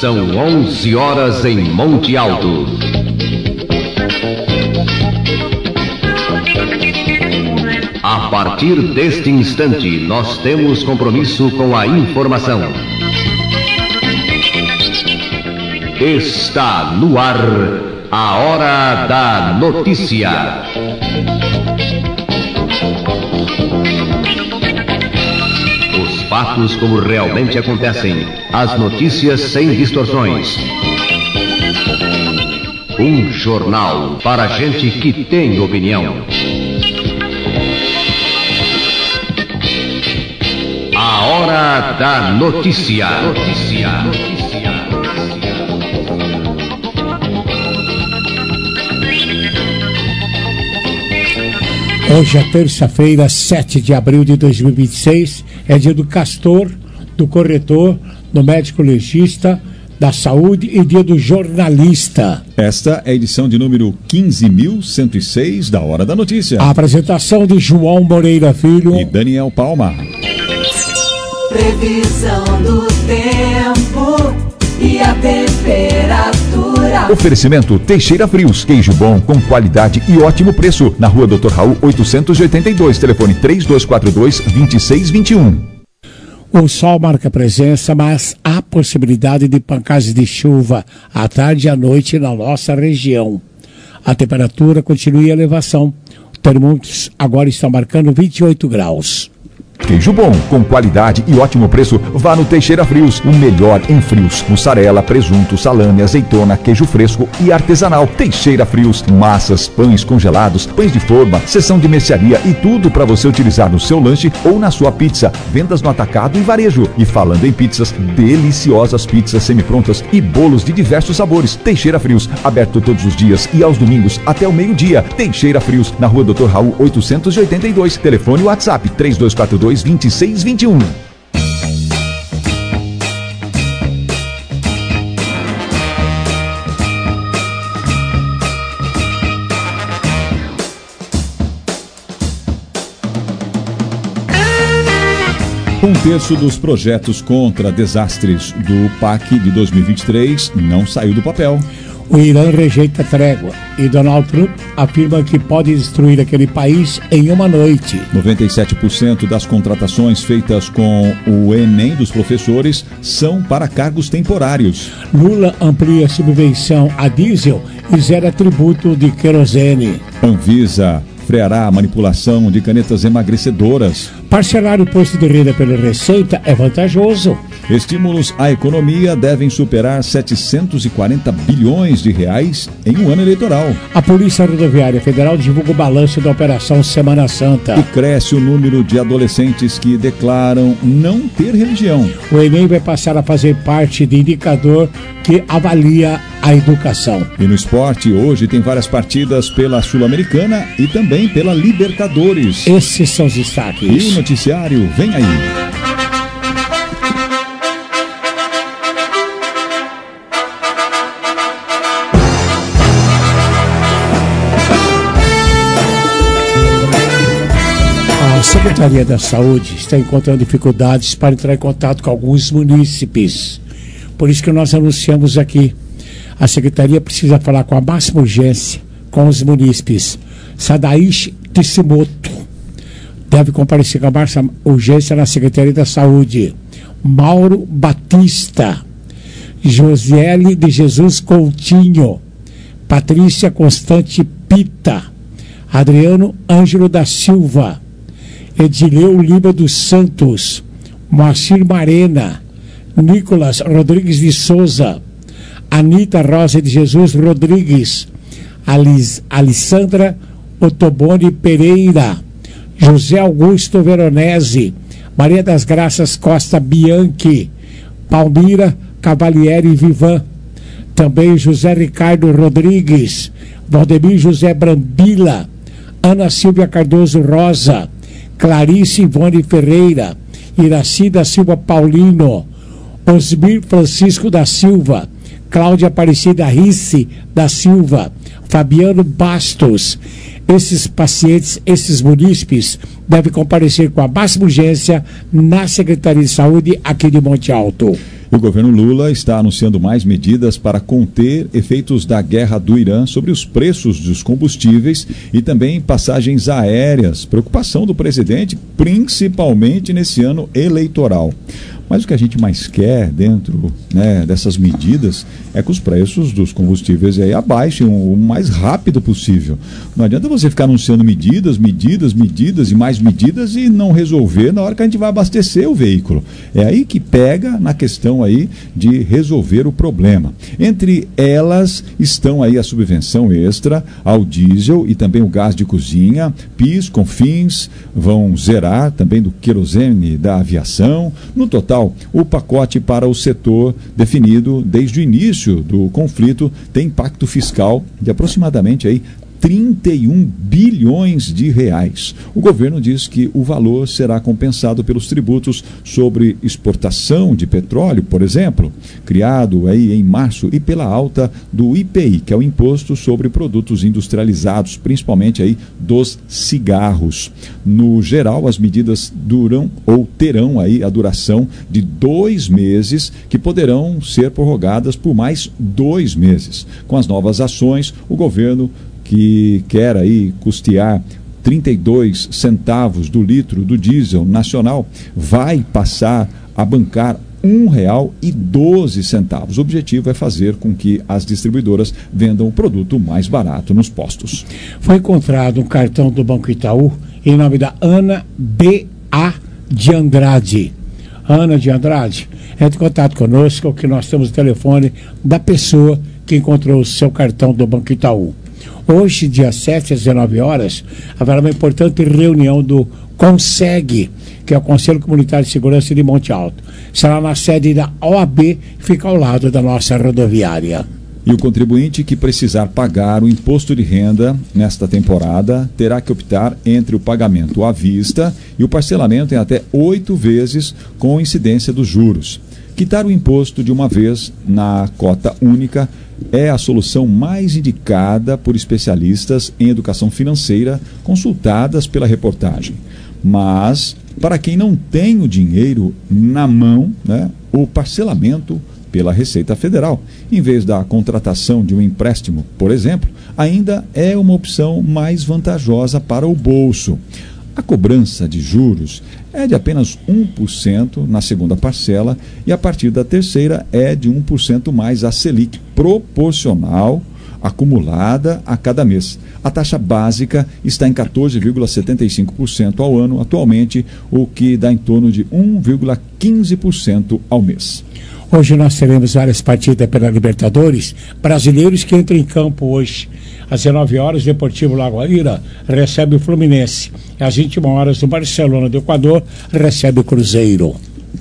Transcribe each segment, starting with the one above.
São 11 horas em Monte Alto. A partir deste instante, nós temos compromisso com a informação. Está no ar a Hora da Notícia. Os fatos como realmente acontecem, as notícias sem distorções. Um jornal para gente que tem opinião. A Hora da Notícia. Hoje é terça-feira, 7 de abril de 2026, é dia do castor, do corretor, do médico legista, da saúde e dia do jornalista. Esta é a edição de número 15.106 da Hora da Notícia. A apresentação de João Moreira Filho e Daniel Palma. Previsão do tempo e a temperatura. Oferecimento Teixeira Frios, queijo bom com qualidade e ótimo preço. Na rua Dr. Raul 882, telefone 3242-2621. O sol marca presença, mas há possibilidade de pancadas de chuva à tarde e à noite na nossa região. A temperatura continua em elevação. Os termômetros agora estão marcando 28 graus. Queijo bom, com qualidade e ótimo preço, vá no Teixeira Frios, o melhor em frios. Mussarela, presunto, salame, azeitona, queijo fresco e artesanal. Teixeira Frios, massas, pães congelados, pães de forma, seção de mercearia e tudo para você utilizar no seu lanche ou na sua pizza. Vendas no atacado e varejo. E falando em pizzas, deliciosas pizzas semiprontas e bolos de diversos sabores. Teixeira Frios, aberto todos os dias e aos domingos até o meio-dia. Teixeira Frios, na rua Dr. Raul 882, telefone WhatsApp 3242-2621. Um terço dos projetos contra desastres do PAC de 2023 não saiu do papel. O Irã rejeita trégua e Donald Trump afirma que pode destruir aquele país em uma noite. 97% das contratações feitas com o Enem dos professores são para cargos temporários. Lula amplia a subvenção a diesel e zera tributo de querosene. Anvisa freará a manipulação de canetas emagrecedoras. Parcelar o imposto de renda pela Receita é vantajoso. Estímulos à economia devem superar 740 bilhões de reais em um ano eleitoral. A Polícia Rodoviária Federal divulga o balanço da Operação Semana Santa. E cresce o número de adolescentes que declaram não ter religião. O Enem vai passar a fazer parte de indicador que avalia a educação. E no esporte, hoje tem várias partidas pela Sul-Americana e também pela Libertadores. Esses são os destaques. E o noticiário vem aí. A Secretaria da Saúde está encontrando dificuldades para entrar em contato com alguns munícipes. Por isso que nós anunciamos aqui. A Secretaria precisa falar com a máxima urgência com os munícipes. Sadaishi Tishimoto deve comparecer com a máxima urgência na Secretaria da Saúde. Mauro Batista, Josiele de Jesus Coutinho, Patrícia Constante Pita, Adriano Ângelo da Silva, Edileu Lima dos Santos, Moacir Marena, Nicolas Rodrigues de Souza, Anita Rosa de Jesus Rodrigues, Alessandra Otoboni Pereira, José Augusto Veronese, Maria das Graças Costa Bianchi, Palmira Cavalieri Vivan, também José Ricardo Rodrigues, Valdemir José Brambila, Ana Silvia Cardoso Rosa, Clarice Ivone Ferreira, Iraci da Silva Paulino, Osmir Francisco da Silva, Cláudia Aparecida Risse da Silva, Fabiano Bastos. Esses pacientes, esses munícipes, devem comparecer com a máxima urgência na Secretaria de Saúde aqui de Monte Alto. O governo Lula está anunciando mais medidas para conter efeitos da guerra do Irã sobre os preços dos combustíveis e também passagens aéreas. Preocupação do presidente, principalmente nesse ano eleitoral. Mas o que a gente mais quer dentro, né, dessas medidas é que os preços dos combustíveis aí abaixem o mais rápido possível. Não adianta você ficar anunciando medidas e mais medidas e não resolver na hora que a gente vai abastecer o veículo. É aí que pega na questão aí de resolver o problema. Entre elas estão aí a subvenção extra ao diesel e também o gás de cozinha, PIS, COFINS, vão zerar também do querosene da aviação. No total, o pacote para o setor definido desde o início do conflito tem impacto fiscal de aproximadamente aí 31 bilhões de reais. O governo diz que o valor será compensado pelos tributos sobre exportação de petróleo, por exemplo, criado aí em março, e pela alta do IPI, que é o Imposto sobre Produtos Industrializados, principalmente aí dos cigarros. No geral, as medidas duram ou terão aí a duração de 2 meses, que poderão ser prorrogadas por mais 2 meses. Com as novas ações, o governo, que quer aí custear 32 centavos do litro do diesel nacional, vai passar a bancar R$1,12. O objetivo é fazer com que as distribuidoras vendam o produto mais barato nos postos. Foi encontrado um cartão do Banco Itaú em nome da Ana B.A. de Andrade. Ana de Andrade, entre em contato conosco, que nós temos o telefone da pessoa que encontrou o seu cartão do Banco Itaú. Hoje, dia 7 às 19 horas, haverá uma importante reunião do CONSEG, que é o Conselho Comunitário de Segurança de Monte Alto. Será na sede da OAB, que fica ao lado da nossa rodoviária. E o contribuinte que precisar pagar o imposto de renda nesta temporada terá que optar entre o pagamento à vista e o parcelamento em até 8 vezes com incidência dos juros. Quitar o imposto de uma vez na cota única é a solução mais indicada por especialistas em educação financeira consultadas pela reportagem. Mas, para quem não tem o dinheiro na mão, né, o parcelamento pela Receita Federal, em vez da contratação de um empréstimo, por exemplo, ainda é uma opção mais vantajosa para o bolso. A cobrança de juros é de apenas 1% na segunda parcela e a partir da terceira é de 1% mais a Selic proporcional acumulada a cada mês. A taxa básica está em 14,75% ao ano atualmente, o que dá em torno de 1,15% ao mês. Hoje nós teremos várias partidas pela Libertadores, brasileiros que entram em campo hoje. Às 19 horas, Deportivo Lagoaíra recebe o Fluminense. Às 21 horas, o Barcelona do Equador recebe o Cruzeiro.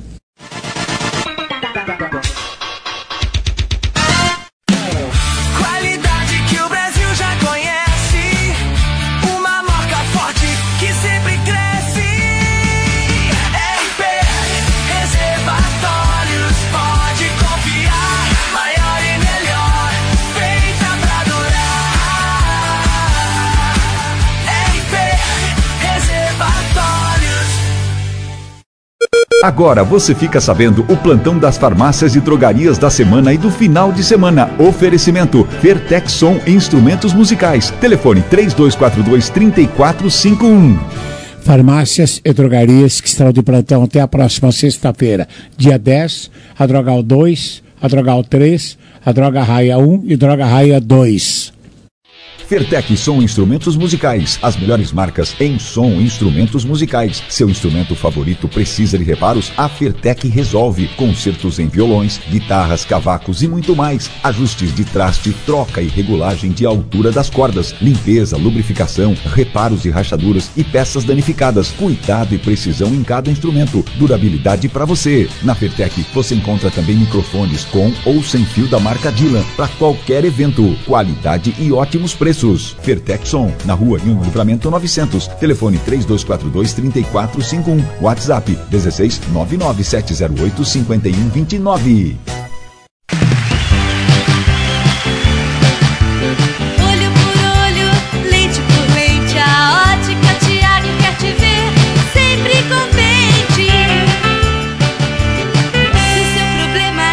Agora você fica sabendo o plantão das farmácias e drogarias da semana e do final de semana. Oferecimento Vertexson Instrumentos Musicais. Telefone 3242-3451. Farmácias e drogarias que estarão de plantão até a próxima sexta-feira. Dia 10, a Drogal 2, a Drogal 3, a Droga Raia 1 e Droga Raia 2. Fertec Som Instrumentos Musicais, as melhores marcas em som e instrumentos musicais. Seu instrumento favorito precisa de reparos? A Fertec resolve. Concertos em violões, guitarras, cavacos e muito mais. Ajustes de traste, troca e regulagem de altura das cordas, limpeza, lubrificação, reparos de rachaduras e peças danificadas. Cuidado e precisão em cada instrumento. Durabilidade para você. Na Fertec você encontra também microfones com ou sem fio da marca Dylan para qualquer evento. Qualidade e ótimos preços. Fertexson, na rua Rio Livramento 900. Telefone 3242-3451. WhatsApp 16-99708-5129. Olho por olho, leite por leite, a Ótica Tiago quer te ver sempre contente. Se o seu problema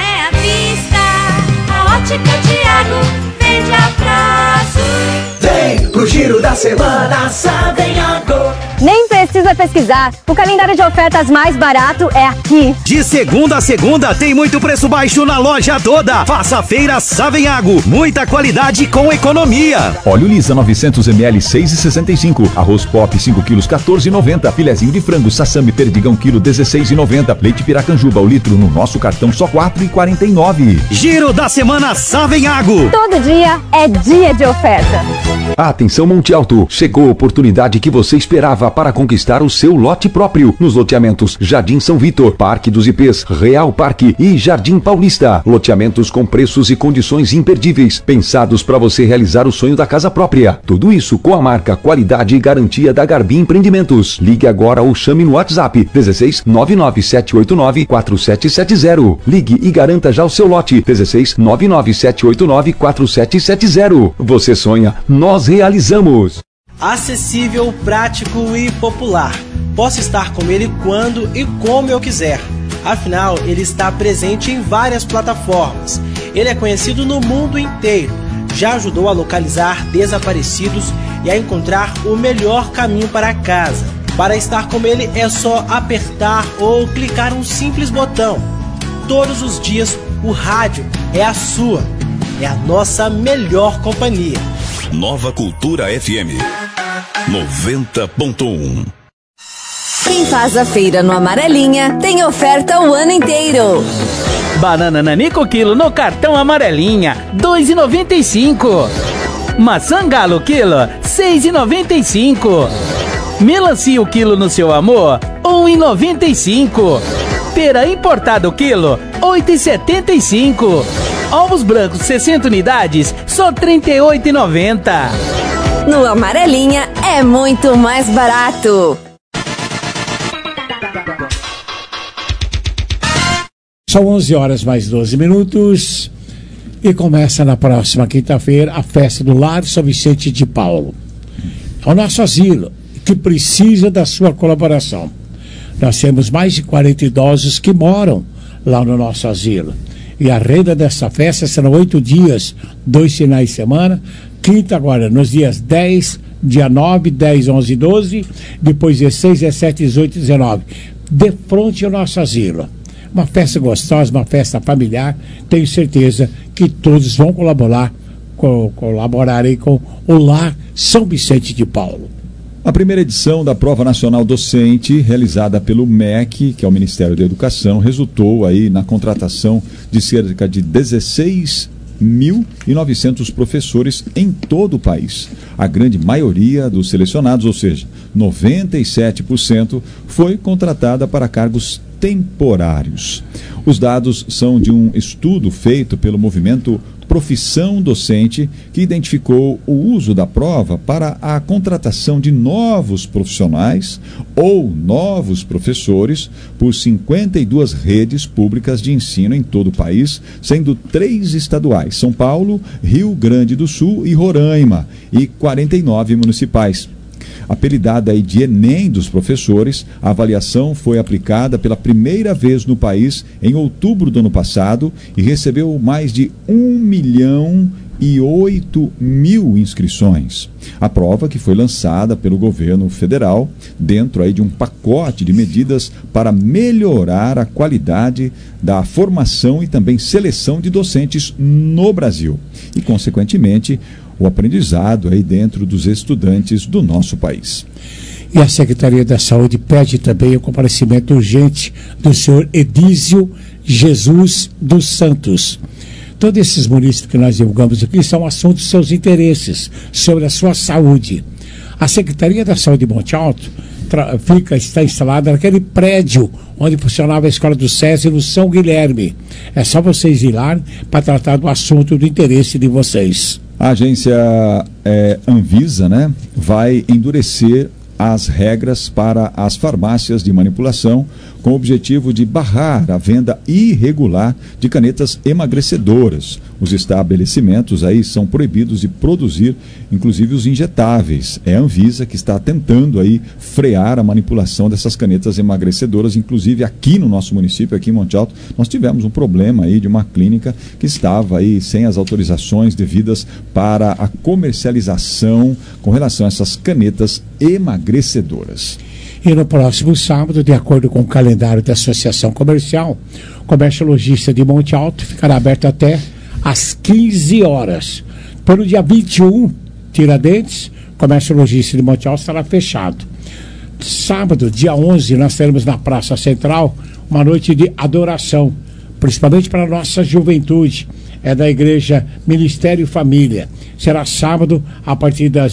precisa pesquisar. O calendário de ofertas mais barato é aqui. De segunda a segunda tem muito preço baixo na loja toda. Faça a feira Savenhago. Muita qualidade com economia. Óleo Lisa 900 ml 6,65. Arroz Pop 5 quilos 14,90. Filezinho de frango Sassami Perdigão quilo 16,90. Leite Piracanjuba o litro no nosso cartão só 4,49. Giro da semana Savenhago. Todo dia é dia de oferta. Atenção Monte Alto, chegou a oportunidade que você esperava para conquistar o seu lote próprio nos loteamentos Jardim São Vitor, Parque dos IPs, Real Parque e Jardim Paulista. Loteamentos com preços e condições imperdíveis, pensados para você realizar o sonho da casa própria. Tudo isso com a marca, qualidade e garantia da Garbi Empreendimentos. Ligue agora ou chame no WhatsApp 16 99789 4770. Ligue e garanta já o seu lote 16 99789 4770. Você sonha, nós realizamos. Acessível, prático e popular. Posso estar com ele quando e como eu quiser. Afinal, ele está presente em várias plataformas. Ele é conhecido no mundo inteiro. Já ajudou a localizar desaparecidos e a encontrar o melhor caminho para casa. Para estar com ele é só apertar ou clicar um simples botão. Todos os dias o rádio é a sua. É a nossa melhor companhia. Nova Cultura FM 90.1. Quem faz a feira no Amarelinha tem oferta o ano inteiro. Banana Nanico quilo no cartão Amarelinha, 2,95. Maçã Galo quilo, 6,95. Melancia o quilo no seu amor, 1,95. Pera importado quilo, 8,75. Ovos brancos 60 unidades, só R$ 38,90. No Amarelinha é muito mais barato. São 11 horas mais 12 minutos e começa na próxima quinta-feira a festa do Lar São Vicente de Paulo. É o nosso asilo que precisa da sua colaboração. Nós temos mais de 40 idosos que moram lá no nosso asilo. E a renda dessa festa serão 8 dias, 2 finais de semana. Quinta agora, nos dias 10, dia 9, 10, 11 e 12. Depois 16, 17, 18 e 19. De frente ao nosso asilo. Uma festa gostosa, uma festa familiar. Tenho certeza que todos vão colaborar aí com o Lar São Vicente de Paulo. A primeira edição da Prova Nacional Docente, realizada pelo MEC, que é o Ministério da Educação, resultou aí na contratação de cerca de 16.900 professores em todo o país. A grande maioria dos selecionados, ou seja, 97%, foi contratada para cargos temporários. Os dados são de um estudo feito pelo movimento Profissão Docente, que identificou o uso da prova para a contratação de novos profissionais ou novos professores por 52 redes públicas de ensino em todo o país, sendo 3 estaduais, São Paulo, Rio Grande do Sul e Roraima, e 49 municipais. Apelidada aí de Enem dos professores, a avaliação foi aplicada pela primeira vez no país em outubro do ano passado e recebeu mais de 1.008.000 inscrições. A prova, que foi lançada pelo governo federal, dentro aí de um pacote de medidas para melhorar a qualidade da formação e também seleção de docentes no Brasil e, consequentemente, o aprendizado aí dentro dos estudantes do nosso país. E a Secretaria da Saúde pede também o comparecimento urgente do senhor Edísio Jesus dos Santos. Todos esses munícipes que nós divulgamos aqui são assuntos de seus interesses, sobre a sua saúde. A Secretaria da Saúde de Monte Alto está instalada naquele prédio onde funcionava a Escola do SESI no São Guilherme. É só vocês ir lá para tratar do assunto do interesse de vocês. A agência Anvisa, né, vai endurecer as regras para as farmácias de manipulação com o objetivo de barrar a venda irregular de canetas emagrecedoras. Os estabelecimentos aí são proibidos de produzir, inclusive os injetáveis. É a Anvisa que está tentando aí frear a manipulação dessas canetas emagrecedoras, inclusive aqui no nosso município, aqui em Monte Alto, nós tivemos um problema aí de uma clínica que estava aí sem as autorizações devidas para a comercialização com relação a essas canetas emagrecedoras. E no próximo sábado, de acordo com o calendário da Associação Comercial, o Comércio Lojista de Monte Alto ficará aberto até às 15 horas. Para o dia 21, Tiradentes, o Comércio Lojista de Monte Alto estará fechado. Sábado, dia 11, nós teremos na Praça Central uma noite de adoração, principalmente para a nossa juventude. É da Igreja Ministério e Família. Será sábado, a partir das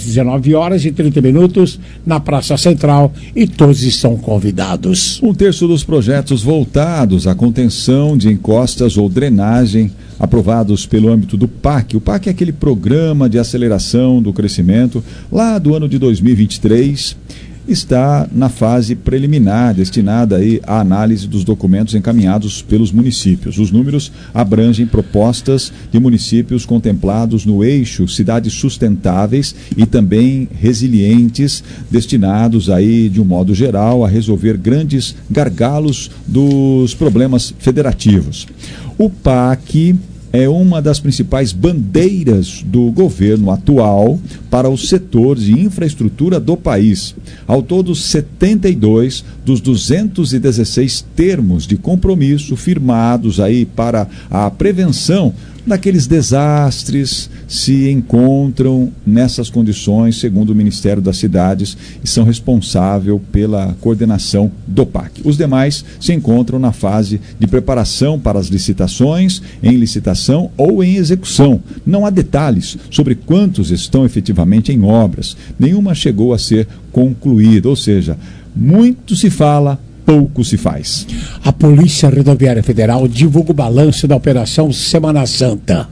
19h30, na Praça Central, e todos estão convidados. 1/3 dos projetos voltados à contenção de encostas ou drenagem, aprovados pelo âmbito do PAC. O PAC é aquele programa de aceleração do crescimento, lá do ano de 2023, está na fase preliminar, destinada aí à análise dos documentos encaminhados pelos municípios. Os números abrangem propostas de municípios contemplados no eixo cidades sustentáveis e também resilientes, destinados aí, de um modo geral, a resolver grandes gargalos dos problemas federativos. O PAC é uma das principais bandeiras do governo atual para o setor de infraestrutura do país. Ao todo, 72 dos 216 termos de compromisso firmados aí para a prevenção daqueles desastres se encontram nessas condições, segundo o Ministério das Cidades, e são responsáveis pela coordenação do PAC. Os demais se encontram na fase de preparação para as licitações, em licitação ou em execução. Não há detalhes sobre quantos estão efetivamente em obras. Nenhuma chegou a ser concluída, ou seja, muito se fala, pouco se faz. A Polícia Rodoviária Federal divulga o balanço da Operação Semana Santa.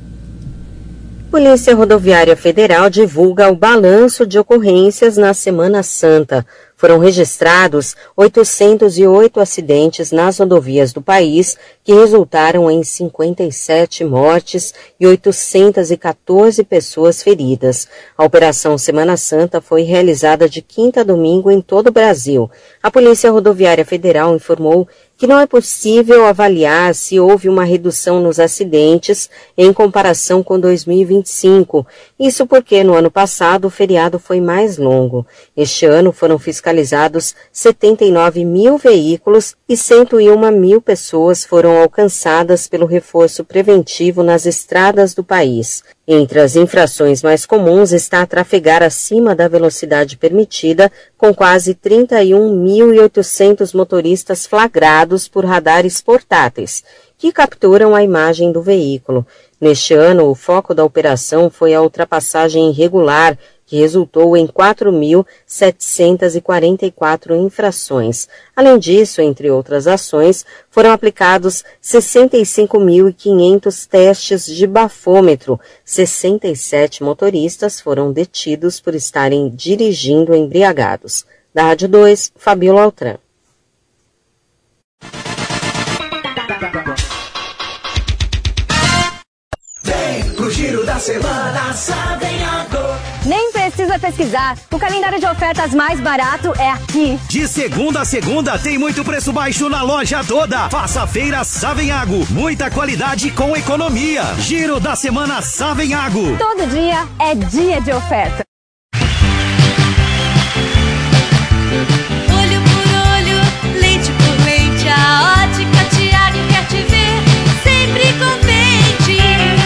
Polícia Rodoviária Federal divulga o balanço de ocorrências na Semana Santa. Foram registrados 808 acidentes nas rodovias do país, que resultaram em 57 mortes e 814 pessoas feridas. A Operação Semana Santa foi realizada de quinta a domingo em todo o Brasil. A Polícia Rodoviária Federal informou que não é possível avaliar se houve uma redução nos acidentes em comparação com 2025. Isso porque no ano passado o feriado foi mais longo. Este ano foram fiscalizados 79 mil veículos e 101 mil pessoas foram alcançadas pelo reforço preventivo nas estradas do país. Entre as infrações mais comuns está trafegar acima da velocidade permitida, com quase 31.800 motoristas flagrados por radares portáteis, que capturam a imagem do veículo. Neste ano, o foco da operação foi a ultrapassagem irregular, que resultou em 4.744 infrações. Além disso, entre outras ações, foram aplicados 65.500 testes de bafômetro. 67 motoristas foram detidos por estarem dirigindo embriagados. Da Rádio 2, Fabíola Altran. Vem pro Giro da Semana Savenhago. Nem precisa pesquisar. O calendário de ofertas mais barato é aqui. De segunda a segunda tem muito preço baixo na loja toda. Faça feira Savenhago. Muita qualidade com economia. Giro da Semana Savenhago. Todo dia é dia de oferta. Olho por olho, leite por leite, a Ótica Tiago quer te ver sempre contente.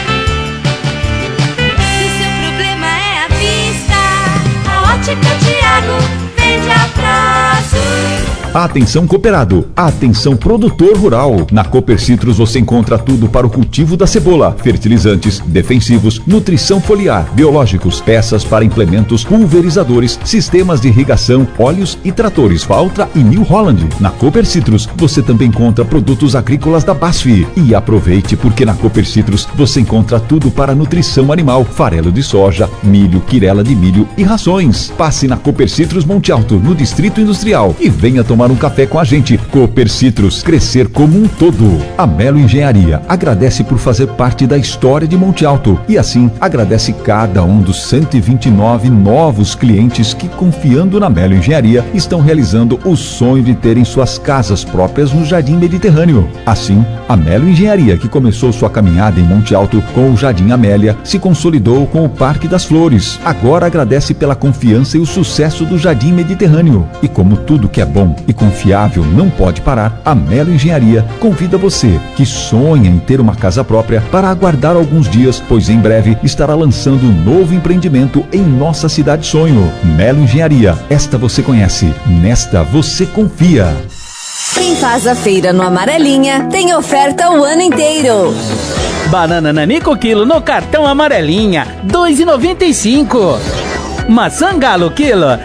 Se o seu problema é a vista, a Ótica Tiago vende a prazo. Atenção cooperado, atenção produtor rural. Na Cooper Citrus você encontra tudo para o cultivo da cebola: fertilizantes, defensivos, nutrição foliar, biológicos, peças para implementos, pulverizadores, sistemas de irrigação, óleos e tratores Valtra e New Holland. Na Cooper Citrus você também encontra produtos agrícolas da BASF. E aproveite, porque na Cooper Citrus você encontra tudo para nutrição animal: farelo de soja, milho, quirela de milho e rações. Passe na Cooper Citrus Monte Alto, no Distrito Industrial, e venha tomar tomar um café com a gente. Cooper Citrus, crescer como um todo. A Melo Engenharia agradece por fazer parte da história de Monte Alto e assim agradece cada um dos 129 novos clientes que, confiando na Melo Engenharia, estão realizando o sonho de terem suas casas próprias no Jardim Mediterrâneo. Assim, a Melo Engenharia, que começou sua caminhada em Monte Alto com o Jardim Amélia, se consolidou com o Parque das Flores. Agora agradece pela confiança e o sucesso do Jardim Mediterrâneo. E como tudo que é bom e confiável não pode parar, a Melo Engenharia convida você que sonha em ter uma casa própria para aguardar alguns dias, pois em breve estará lançando um novo empreendimento em nossa cidade sonho. Melo Engenharia, esta você conhece, nesta você confia. Quem faz a feira no Amarelinha tem oferta o ano inteiro. Banana Nanico quilo no cartão Amarelinha, R$ 2,95. Maçã Galo quilo, R$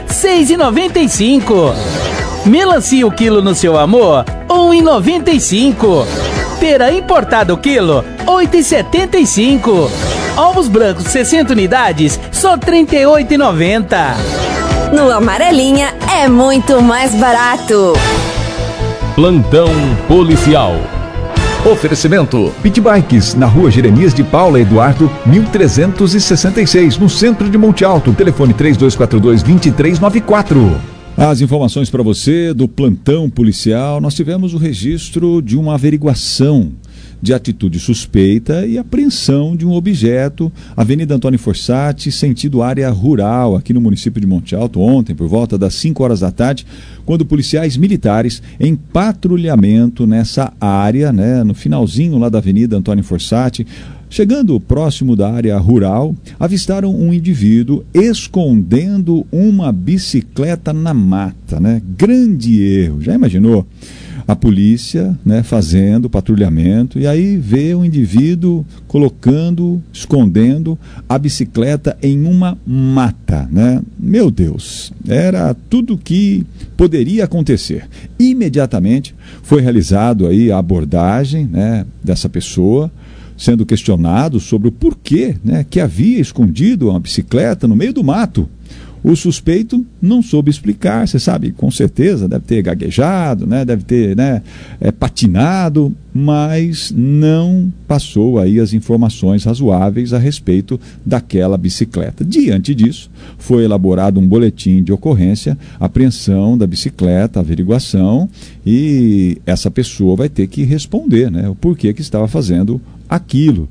6,95. Melancia o quilo no seu amor, R$ 1,95. Pera importado quilo, R$ 8,75. Ovos brancos 60 unidades, só R$ 38,90. No Amarelinha é muito mais barato. Plantão policial. Oferecimento Pit Bikes, na rua Jeremias de Paula Eduardo, 1366, no centro de Monte Alto. Telefone 3242-2394. As informações para você do plantão policial. Nós tivemos o registro de uma averiguação de atitude suspeita e apreensão de um objeto, Avenida Antônio Fossati, sentido área rural, aqui no município de Monte Alto, ontem, por volta das 5 horas da tarde, quando policiais militares, em patrulhamento nessa área, né, no finalzinho lá da Avenida Antônio Fossati, chegando próximo da área rural, avistaram um indivíduo escondendo uma bicicleta na mata, né? Grande erro, já imaginou? A polícia, né, fazendo patrulhamento, e aí vê um indivíduo escondendo a bicicleta em uma mata, né? Meu Deus, era tudo que poderia acontecer. Imediatamente foi realizado aí a abordagem, né, dessa pessoa, sendo questionado sobre o porquê, né, que havia escondido uma bicicleta no meio do mato. O suspeito não soube explicar, você sabe, com certeza deve ter gaguejado, né, deve ter, né, patinado, mas não passou aí as informações razoáveis a respeito daquela bicicleta. Diante disso, foi elaborado um boletim de ocorrência, apreensão da bicicleta, averiguação, e essa pessoa vai ter que responder, né, o porquê que estava fazendo aquilo.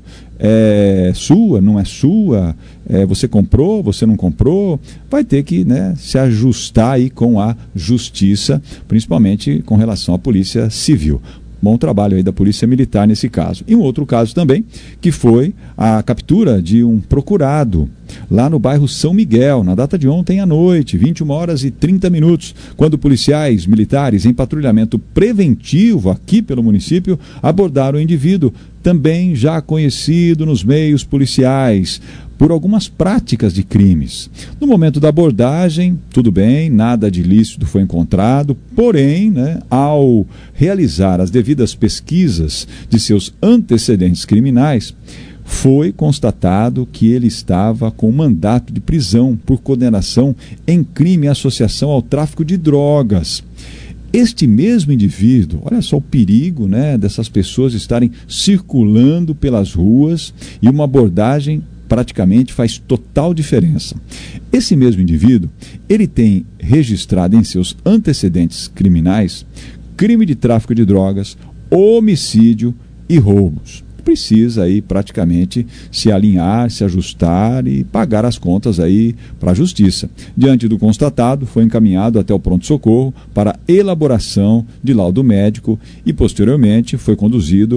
É sua, não é sua, você comprou, você não comprou, vai ter que, né, se ajustar aí com a justiça, principalmente com relação à Polícia Civil. Bom trabalho aí da Polícia Militar nesse caso. E um outro caso também, que foi a captura de um procurado lá no bairro São Miguel, na data de ontem à noite, 21 horas e 30 minutos, quando policiais militares em patrulhamento preventivo aqui pelo município abordaram o indivíduo, também já conhecido nos meios policiais, por algumas práticas de crimes. No momento da abordagem, tudo bem, nada de ilícito foi encontrado, porém, né, ao realizar as devidas pesquisas de seus antecedentes criminais, foi constatado que ele estava com mandato de prisão por condenação em crime e associação ao tráfico de drogas. Este mesmo indivíduo, olha só o perigo, né, dessas pessoas estarem circulando pelas ruas, e uma abordagem praticamente faz total diferença. Esse mesmo indivíduo, ele tem registrado em seus antecedentes criminais crime de tráfico de drogas, homicídio e roubos. Precisa aí praticamente se alinhar, se ajustar e pagar as contas aí para a justiça. Diante do constatado, foi encaminhado até o pronto-socorro para elaboração de laudo médico e posteriormente foi conduzido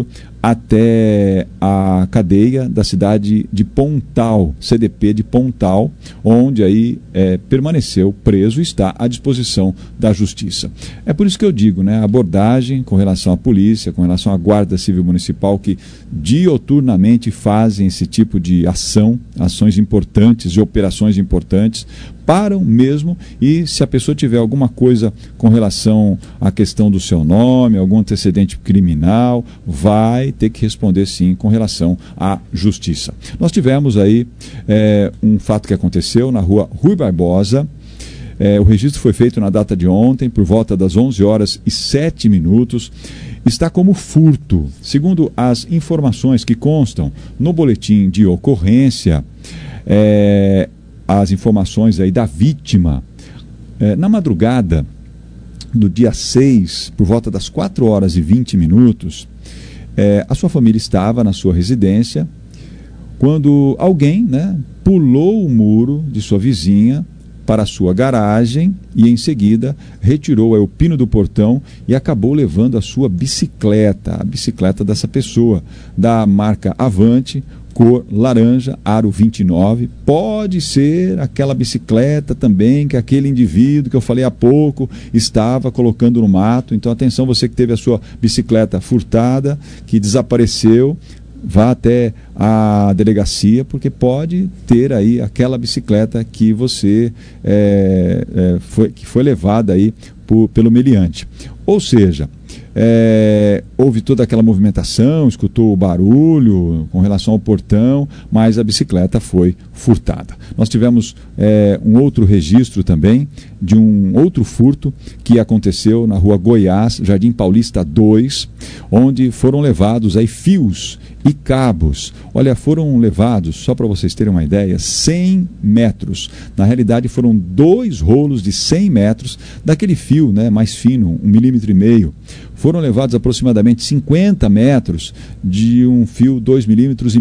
até a cadeia da cidade de Pontal, CDP de Pontal, onde aí permaneceu preso e está à disposição da justiça. É por isso que eu digo, né, a abordagem com relação à polícia, com relação à Guarda Civil Municipal, que dioturnamente fazem esse tipo de ações importantes e operações importantes, param mesmo, e se a pessoa tiver alguma coisa com relação à questão do seu nome, algum antecedente criminal, vai ter que responder sim com relação à justiça. Nós tivemos aí um fato que aconteceu na rua Rui Barbosa, O registro foi feito na data de ontem, por volta das 11h07. Está como furto. Segundo as informações que constam no boletim de ocorrência, as informações aí da vítima, na madrugada do dia 6, por volta das 4h20, a sua família estava na sua residência, quando alguém, né, pulou o muro de sua vizinha para a sua garagem e, em seguida, retirou o pino do portão e acabou levando a sua bicicleta, a bicicleta dessa pessoa, da marca Avante, cor laranja, aro 29. Pode ser aquela bicicleta também que aquele indivíduo que eu falei há pouco estava colocando no mato. Então, atenção, você que teve a sua bicicleta furtada, que desapareceu, vá até a delegacia, porque pode ter aí aquela bicicleta que você que foi levada aí pelo meliante. Ou seja, houve toda aquela movimentação, escutou o barulho com relação ao portão, mas a bicicleta foi furtada. Nós tivemos um outro registro também de um outro furto que aconteceu na rua Goiás, Jardim Paulista 2, onde foram levados aí fios e cabos. Olha, foram levados, só para vocês terem uma ideia, 100 metros. Na realidade foram 2 rolos de 100 metros daquele fio, né, mais fino, 1,5 milímetros. Foram levados aproximadamente 50 metros de um fio 2,5 milímetros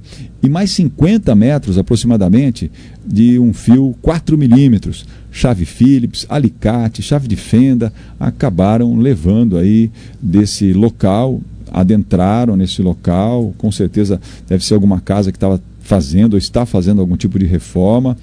e mais 50 metros aproximadamente de um fio 4 milímetros. Chave Phillips, alicate, chave de fenda, acabaram levando aí desse local, adentraram nesse local, com certeza deve ser alguma casa que estava fazendo ou está fazendo algum tipo de reforma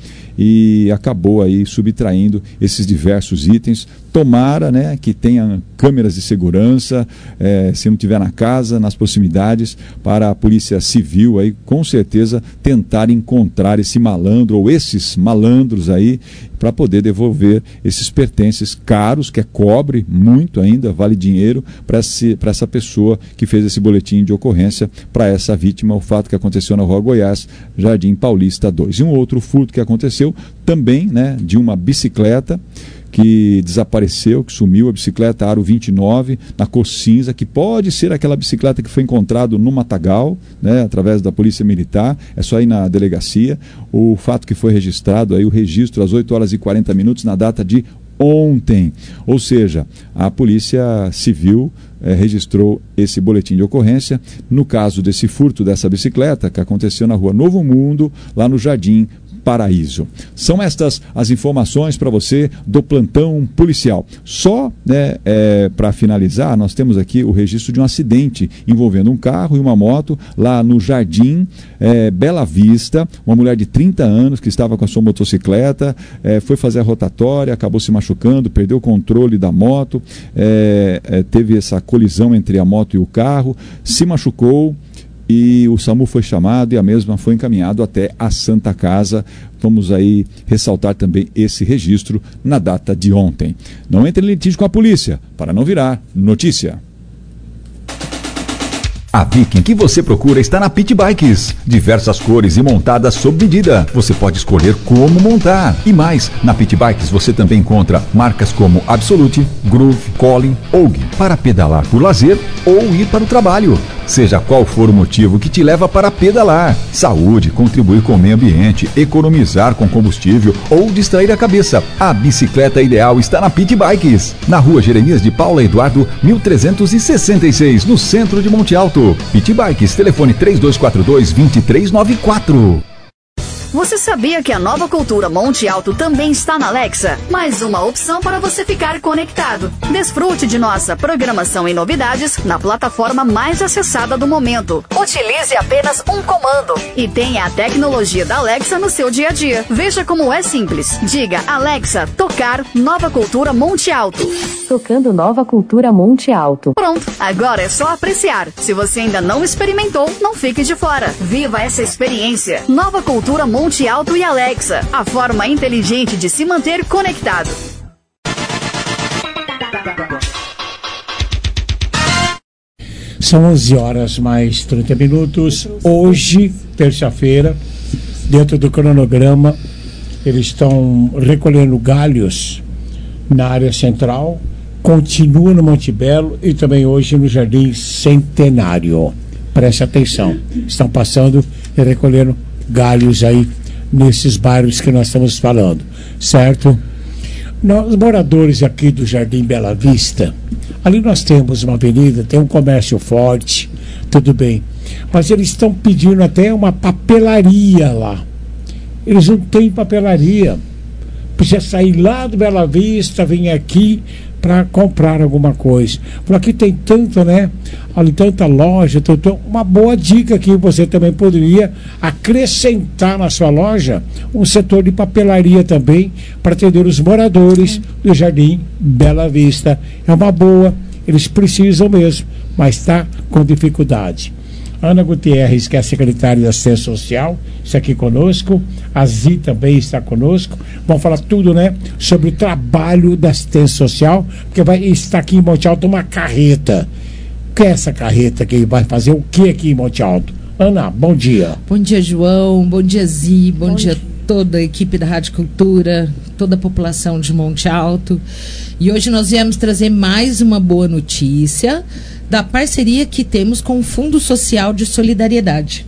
e acabou aí subtraindo esses diversos itens. Tomara, né, que tenha câmeras de segurança, se não tiver na casa, nas proximidades, para a Polícia Civil aí, com certeza, tentar encontrar esse malandro ou esses malandros aí, para poder devolver esses pertences caros, que é cobre, muito ainda, vale dinheiro, para essa pessoa que fez esse boletim de ocorrência, para essa vítima, o fato que aconteceu na Rua Goiás, Jardim Paulista 2. E um outro furto que aconteceu também, né, de uma bicicleta que desapareceu, que sumiu, a bicicleta aro 29, na cor cinza, que pode ser aquela bicicleta que foi encontrada no matagal, né, através da Polícia Militar. É só ir na delegacia. O fato que foi registrado, aí o registro às 8h40 na data de ontem. Ou seja, a Polícia Civil registrou esse boletim de ocorrência no caso desse furto dessa bicicleta que aconteceu na Rua Novo Mundo, lá no Jardim Paraíso. São estas as informações para você do plantão policial. Só, né, para finalizar, nós temos aqui o registro de um acidente envolvendo um carro e uma moto lá no Jardim Bela Vista. Uma mulher de 30 anos que estava com a sua motocicleta, foi fazer a rotatória, acabou se machucando, perdeu o controle da moto, teve essa colisão entre a moto e o carro, se machucou, e o SAMU foi chamado e a mesma foi encaminhado até a Santa Casa. Vamos aí ressaltar também esse registro na data de ontem. Não entre em litígio com a polícia, para não virar notícia. A Viking que você procura está na Pit Bikes. Diversas cores e montadas sob medida. Você pode escolher como montar. E mais, na Pit Bikes você também encontra marcas como Absolute, Groove, Collin, OG, para pedalar por lazer ou ir para o trabalho. Seja qual for o motivo que te leva para pedalar. Saúde, contribuir com o meio ambiente, economizar com combustível ou distrair a cabeça. A bicicleta ideal está na Pit Bikes. Na rua Jeremias de Paula Eduardo, 1366, no centro de Monte Alto. Pit Bikes, telefone 3242-2394. Você sabia que a Nova Cultura Monte Alto também está na Alexa? Mais uma opção para você ficar conectado. Desfrute de nossa programação e novidades na plataforma mais acessada do momento. Utilize apenas um comando e tenha a tecnologia da Alexa no seu dia a dia. Veja como é simples. Diga, Alexa, tocar Nova Cultura Monte Alto. Tocando Nova Cultura Monte Alto. Pronto, agora é só apreciar. Se você ainda não experimentou, não fique de fora. Viva essa experiência. Nova Cultura Monte Alto e Alexa, a forma inteligente de se manter conectado. São 11h mais 30. Hoje, terça-feira, dentro do cronograma, Eles estão recolhendo galhos na área central, continua no Monte Belo e também hoje no Jardim Centenário. Preste atenção, estão passando e recolhendo galhos aí nesses bairros que nós estamos falando, certo? Nós, moradores aqui do Jardim Bela Vista, ali nós temos uma avenida, tem um comércio forte, tudo bem, mas eles estão pedindo até uma papelaria lá. Eles não têm papelaria. Precisa sair lá do Bela Vista, vir aqui para comprar alguma coisa. Por aqui tem tanto, né? Ali, tanta loja, uma boa dica que você também poderia acrescentar na sua loja um setor de papelaria também para atender os moradores do Jardim Bela Vista. É uma boa, eles precisam mesmo, mas está com dificuldade. Ana Gutierrez, que é a secretária da Assistência Social, está aqui conosco. A Zi também está conosco. Vamos falar tudo, né, sobre o trabalho da assistência social, porque vai estar aqui em Monte Alto uma carreta. O que é essa carreta que vai fazer o que aqui em Monte Alto? Ana, bom dia. Bom dia, João. Bom dia, Zi. Bom dia a toda a equipe da Rádio Cultura, toda a população de Monte Alto. E hoje nós viemos trazer mais uma boa notícia da parceria que temos com o Fundo Social de Solidariedade.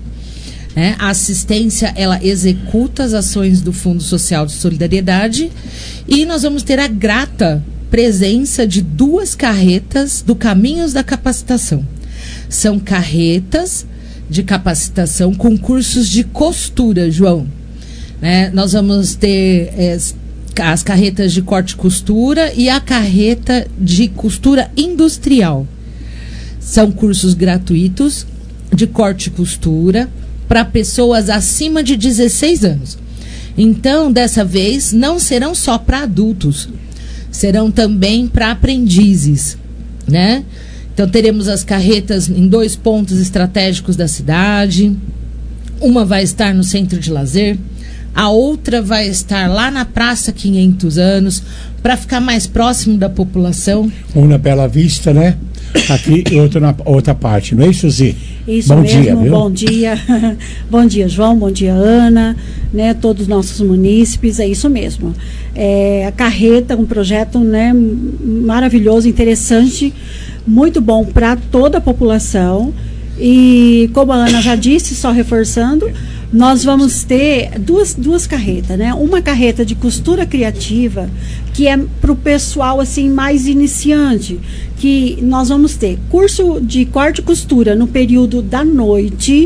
A assistência, ela executa as ações do Fundo Social de Solidariedade e nós vamos ter a grata presença de 2 carretas do Caminhos da Capacitação. São carretas de capacitação com cursos de costura, João. Nós vamos ter as carretas de corte e costura e a carreta de costura industrial. São cursos gratuitos de corte e costura para pessoas acima de 16 anos. Então, dessa vez, não serão só para adultos, serão também para aprendizes, né? Então, teremos as carretas em 2 pontos estratégicos da cidade. Uma vai estar no centro de lazer, a outra vai estar lá na Praça 500 Anos, para ficar mais próximo da população. Um na Bela Vista, né? Aqui e outro na outra parte, não é isso, Zi? Isso bom mesmo, dia, viu? Bom dia. Bom dia, João, bom dia, Ana, né, todos os nossos munícipes, é isso mesmo. A carreta, um projeto, né, maravilhoso, interessante, muito bom para toda a população. E como a Ana já disse, só reforçando, nós vamos ter duas carretas, né? Uma carreta de costura criativa, que é para o pessoal assim mais iniciante, que nós vamos ter curso de corte e costura no período da noite,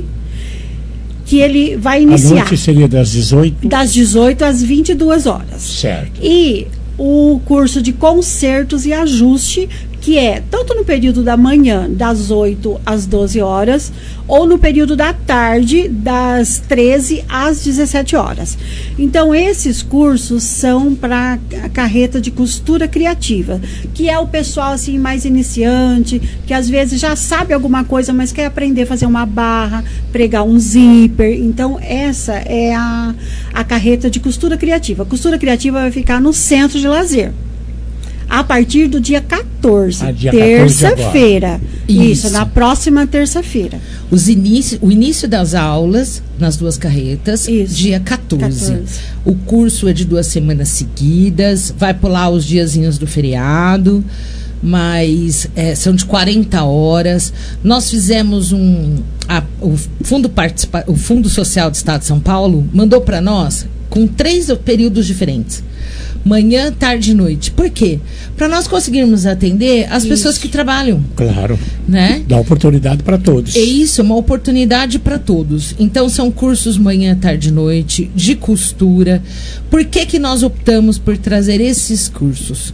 que ele vai iniciar. A noite seria das 18? Das 18 às 22 horas. Certo. E o curso de consertos e ajuste, que é tanto no período da manhã, das 8 às 12 horas, ou no período da tarde, das 13 às 17 horas. Então, esses cursos são para a carreta de costura criativa, que é o pessoal assim mais iniciante, que às vezes já sabe alguma coisa, mas quer aprender a fazer uma barra, pregar um zíper. Então, essa é a carreta de costura criativa. A costura criativa vai ficar no centro de lazer, a partir do dia 14, terça-feira. Isso, na próxima terça-feira. O início das aulas nas 2 carretas, dia 14. O curso é de 2 semanas seguidas, vai pular os diazinhos do feriado, mas são de 40 horas. Nós fizemos o Fundo Social do Estado de São Paulo mandou para nós com 3 períodos diferentes. Manhã, tarde e noite. Por quê? Para nós conseguirmos atender as pessoas que trabalham. Claro. Né? Dá oportunidade para todos. É isso, uma oportunidade para todos. Então, são cursos manhã, tarde e noite, de costura. Por que nós optamos por trazer esses cursos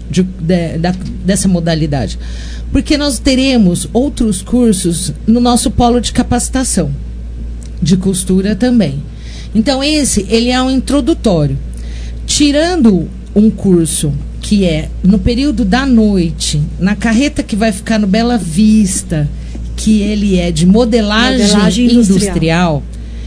dessa modalidade? Porque nós teremos outros cursos no nosso polo de capacitação, de costura também. Então, ele é um introdutório. Tirando um curso que é no período da noite, na carreta que vai ficar no Bela Vista, que ele é de modelagem industrial,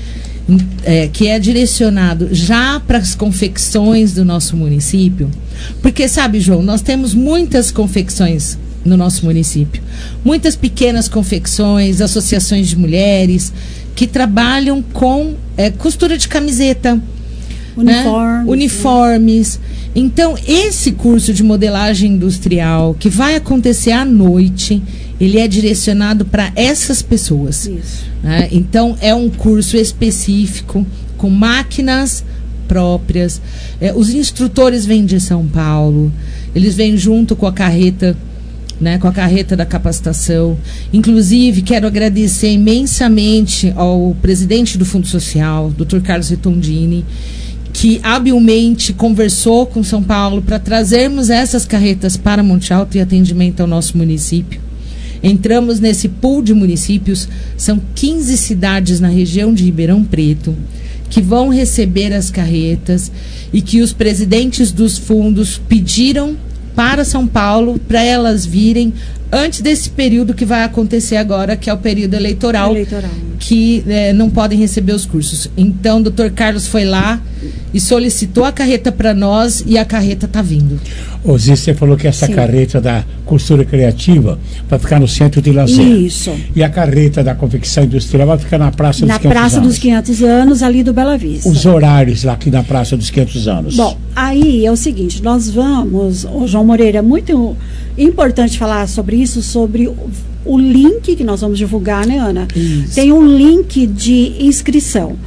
que é direcionado já para as confecções do nosso município. Porque, sabe, João, nós temos muitas confecções no nosso município, muitas pequenas confecções, associações de mulheres que trabalham com costura de camiseta, uniformes. Então, esse curso de modelagem industrial, que vai acontecer à noite, ele é direcionado para essas pessoas. Né? Então, é um curso específico, com máquinas próprias. Os instrutores vêm de São Paulo, eles vêm junto com a carreta, né, com a carreta da capacitação. Inclusive, quero agradecer imensamente ao presidente do Fundo Social, Dr. Carlos Retondini, que habilmente conversou com São Paulo para trazermos essas carretas para Monte Alto e atendimento ao nosso município. Entramos nesse pool de municípios, são 15 cidades na região de Ribeirão Preto que vão receber as carretas e que os presidentes dos fundos pediram para São Paulo para elas virem antes desse período que vai acontecer agora, que é o período eleitoral. Que não podem receber os cursos. Então, o Dr. Carlos foi lá e solicitou a carreta para nós e a carreta está vindo. Ô Zí, você falou que essa carreta da costura criativa vai ficar no centro de lazer. Isso. E a carreta da confecção industrial vai ficar na Praça dos 500 anos. Na Praça dos 500 anos, ali do Bela Vista. Os horários lá aqui na Praça dos 500 anos. Bom, aí é o seguinte, nós vamos, João Moreira, é muito importante falar sobre isso, sobre o link que nós vamos divulgar, né, Ana? Isso. Tem um link de inscrição.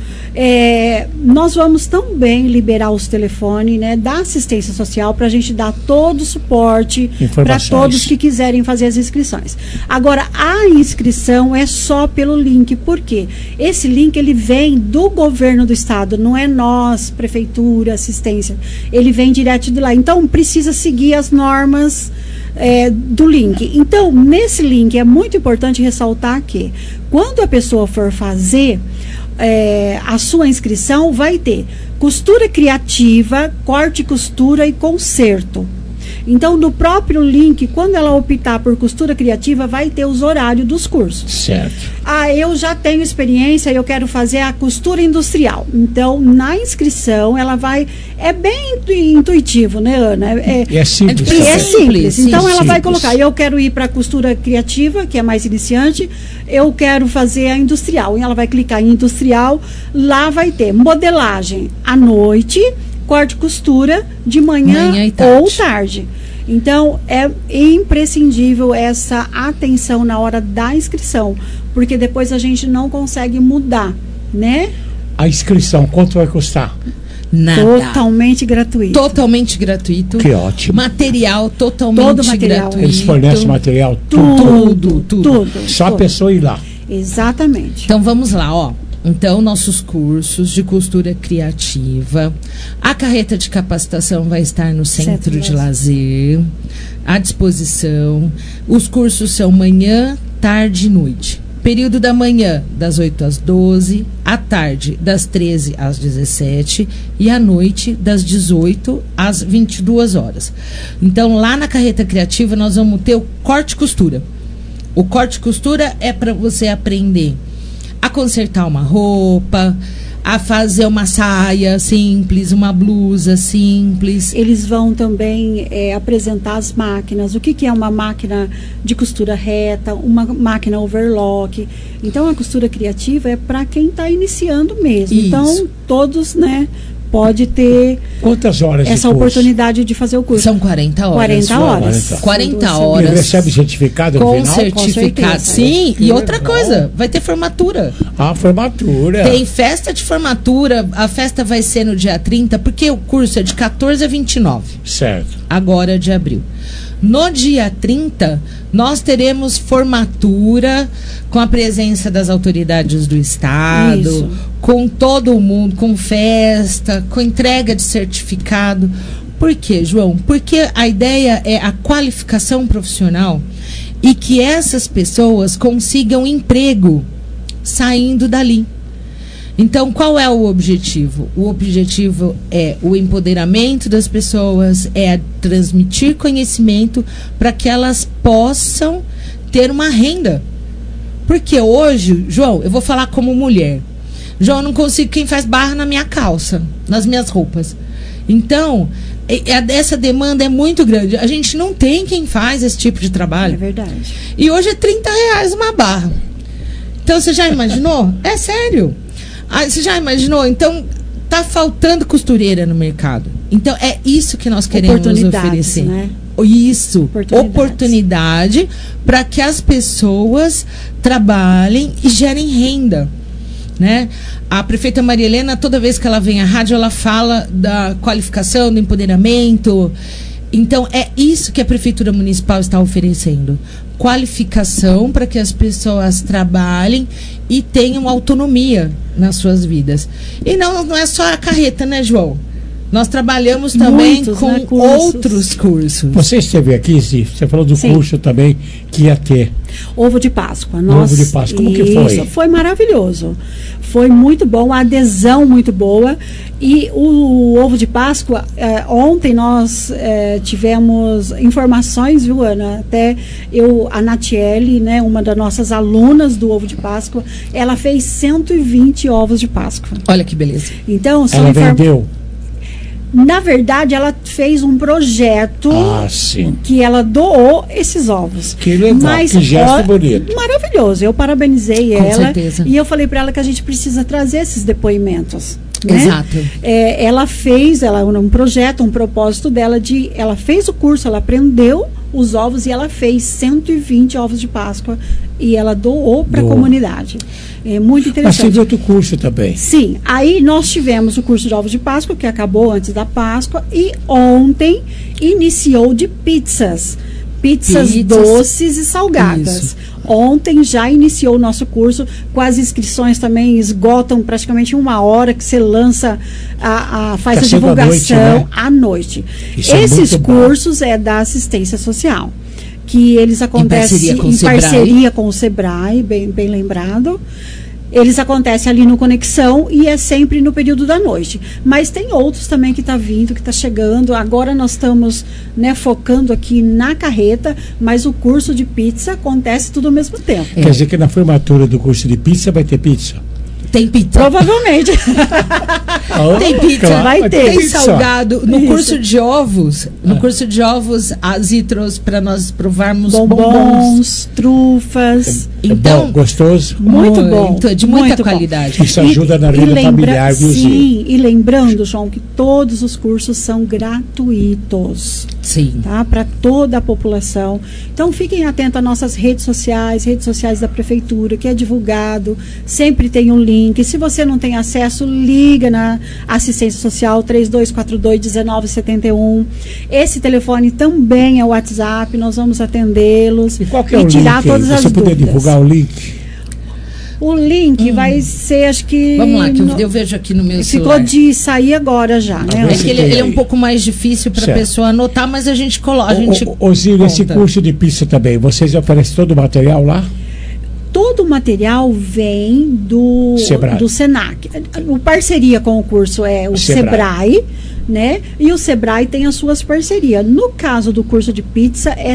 Nós vamos também liberar os telefones, né, da assistência social para a gente dar todo o suporte para todos que quiserem fazer as inscrições. Agora, a inscrição é só pelo link. Por quê? Esse link ele vem do governo do estado, não é nós, prefeitura, assistência. Ele vem direto de lá. Então, precisa seguir as normas do link. Então, nesse link é muito importante ressaltar que quando a pessoa for fazer a sua inscrição, vai ter costura criativa, corte e costura e conserto. Então, no próprio link, quando ela optar por costura criativa, vai ter os horários dos cursos. Certo. Eu já tenho experiência, eu quero fazer a costura industrial. Então, na inscrição, ela vai... É bem intuitivo, né, Ana? É simples. É simples. Então, ela vai colocar, eu quero ir para a costura criativa, que é mais iniciante, eu quero fazer a industrial. E ela vai clicar em industrial, lá vai ter modelagem à noite, corte e costura de manhã ou tarde. Então, é imprescindível essa atenção na hora da inscrição, porque depois a gente não consegue mudar, né? A inscrição, quanto vai custar? Nada. Totalmente gratuito. Totalmente gratuito. Que ótimo. Material totalmente gratuito. Eles fornecem material? Tudo. Só a pessoa ir lá. Exatamente. Então, vamos lá, ó. Então, nossos cursos de costura criativa, a carreta de capacitação vai estar no centro de lazer, à disposição. Os cursos são manhã, tarde e noite. Período da manhã, das 8 às 12, à tarde, das 13 às 17 e à noite, das 18 às 22 horas. Então, lá na carreta criativa, nós vamos ter o corte e costura. O corte e costura é para você aprender a consertar uma roupa, a fazer uma saia simples, uma blusa simples. Eles vão também apresentar as máquinas, o que é uma máquina de costura reta, uma máquina overlock. Então, a costura criativa é para quem está iniciando mesmo. Isso. Então, todos, né, pode ter quantas horas essa oportunidade de fazer o curso. São 40 horas. 40 horas. Ele recebe certificado com no final? Certificado, sim. E outra coisa, vai ter formatura. Formatura. Tem festa de formatura. A festa vai ser no dia 30, porque o curso é de 14 a 29. Certo. Agora de abril. No dia 30, nós teremos formatura com a presença das autoridades do Estado, isso, com todo mundo, com festa, com entrega de certificado. Por quê, João? Porque a ideia é a qualificação profissional e que essas pessoas consigam emprego saindo dali. Então, qual é o objetivo? O objetivo é o empoderamento das pessoas, é transmitir conhecimento para que elas possam ter uma renda. Porque hoje, João, eu vou falar como mulher. João, eu não consigo quem faz barra na minha calça, nas minhas roupas. Então, essa demanda é muito grande. A gente não tem quem faz esse tipo de trabalho. É verdade. E hoje é R$30 uma barra. Então, você já imaginou? É sério. Você já imaginou? Então, tá faltando costureira no mercado. Então é isso que nós queremos oferecer. Né? Isso, oportunidade para que as pessoas trabalhem e gerem renda, né? A prefeita Maria Helena, toda vez que ela vem à rádio, ela fala da qualificação, do empoderamento. Então é isso que a prefeitura municipal está oferecendo: qualificação para que as pessoas trabalhem e tenham autonomia nas suas vidas. E não é só a carreta, né, João? Nós trabalhamos também com outros cursos. Você esteve aqui, Zif, você falou do curso também que ia ter. Ovo de Páscoa. Ovo de Páscoa, como que foi? Foi maravilhoso. Foi muito bom, a adesão muito boa. E o Ovo de Páscoa, ontem nós tivemos informações, viu, Ana? Até a Natiele, né, uma das nossas alunas do Ovo de Páscoa, ela fez 120 ovos de Páscoa. Olha que beleza. Então, ela vendeu? Na verdade, ela fez um projeto que ela doou esses ovos. Que legal, mas, que gesto bonito. Maravilhoso. Eu parabenizei Com ela. certeza. E eu falei para ela que a gente precisa trazer esses depoimentos. Né? Exato. Ela fez um projeto, um propósito dela ela fez o curso, ela aprendeu os ovos e ela fez 120 ovos de Páscoa e ela doou para a comunidade. É muito interessante. Mas teve outro curso também. Sim, aí nós tivemos o curso de ovos de Páscoa, que acabou antes da Páscoa, e ontem iniciou de pizzas doces e salgadas. Isso. Ontem já iniciou o nosso curso, com as inscrições também esgotam praticamente 1 hora que você lança, faz a divulgação à noite. Esses cursos é da assistência social, que eles acontecem em parceria com o Sebrae, bem lembrado. Eles acontecem ali no Conexão e é sempre no período da noite. Mas tem outros também que está vindo, que está chegando. Agora nós estamos, né, focando aqui na carreta, mas o curso de pizza acontece tudo ao mesmo tempo. Quer dizer que na formatura do curso de pizza vai ter pizza? Tem pizza. Provavelmente. Tem pizza, claro, vai ter. Tem pizza. Salgado. No curso de ovos, a Zi trouxe para nós provarmos bombons, trufas. Então, bom, gostoso? Muito bom. De muita qualidade. Isso ajuda na renda familiar, viu, Zi? Sim, e lembrando, João, que todos os cursos são gratuitos. Sim. Tá? Para toda a população. Então, fiquem atentos às nossas redes sociais da prefeitura, que é divulgado. Sempre tem um link. E se você não tem acesso, liga na assistência social 3242-1971. Esse telefone também é o WhatsApp, nós vamos atendê-los e qual que é o tirar link todas as dúvidas. Você poder divulgar o link? O link vai ser, acho que... Vamos lá, que eu vejo aqui no meu celular. Ficou de sair agora já, né? É que ele é um pouco mais difícil para a pessoa anotar, mas a gente coloca. Zílio, esse curso de pizza também, vocês oferecem todo o material lá? Todo o material vem do Senac. O parceria com o curso é o Sebrae, né? E o Sebrae tem as suas parcerias. No caso do curso de pizza, é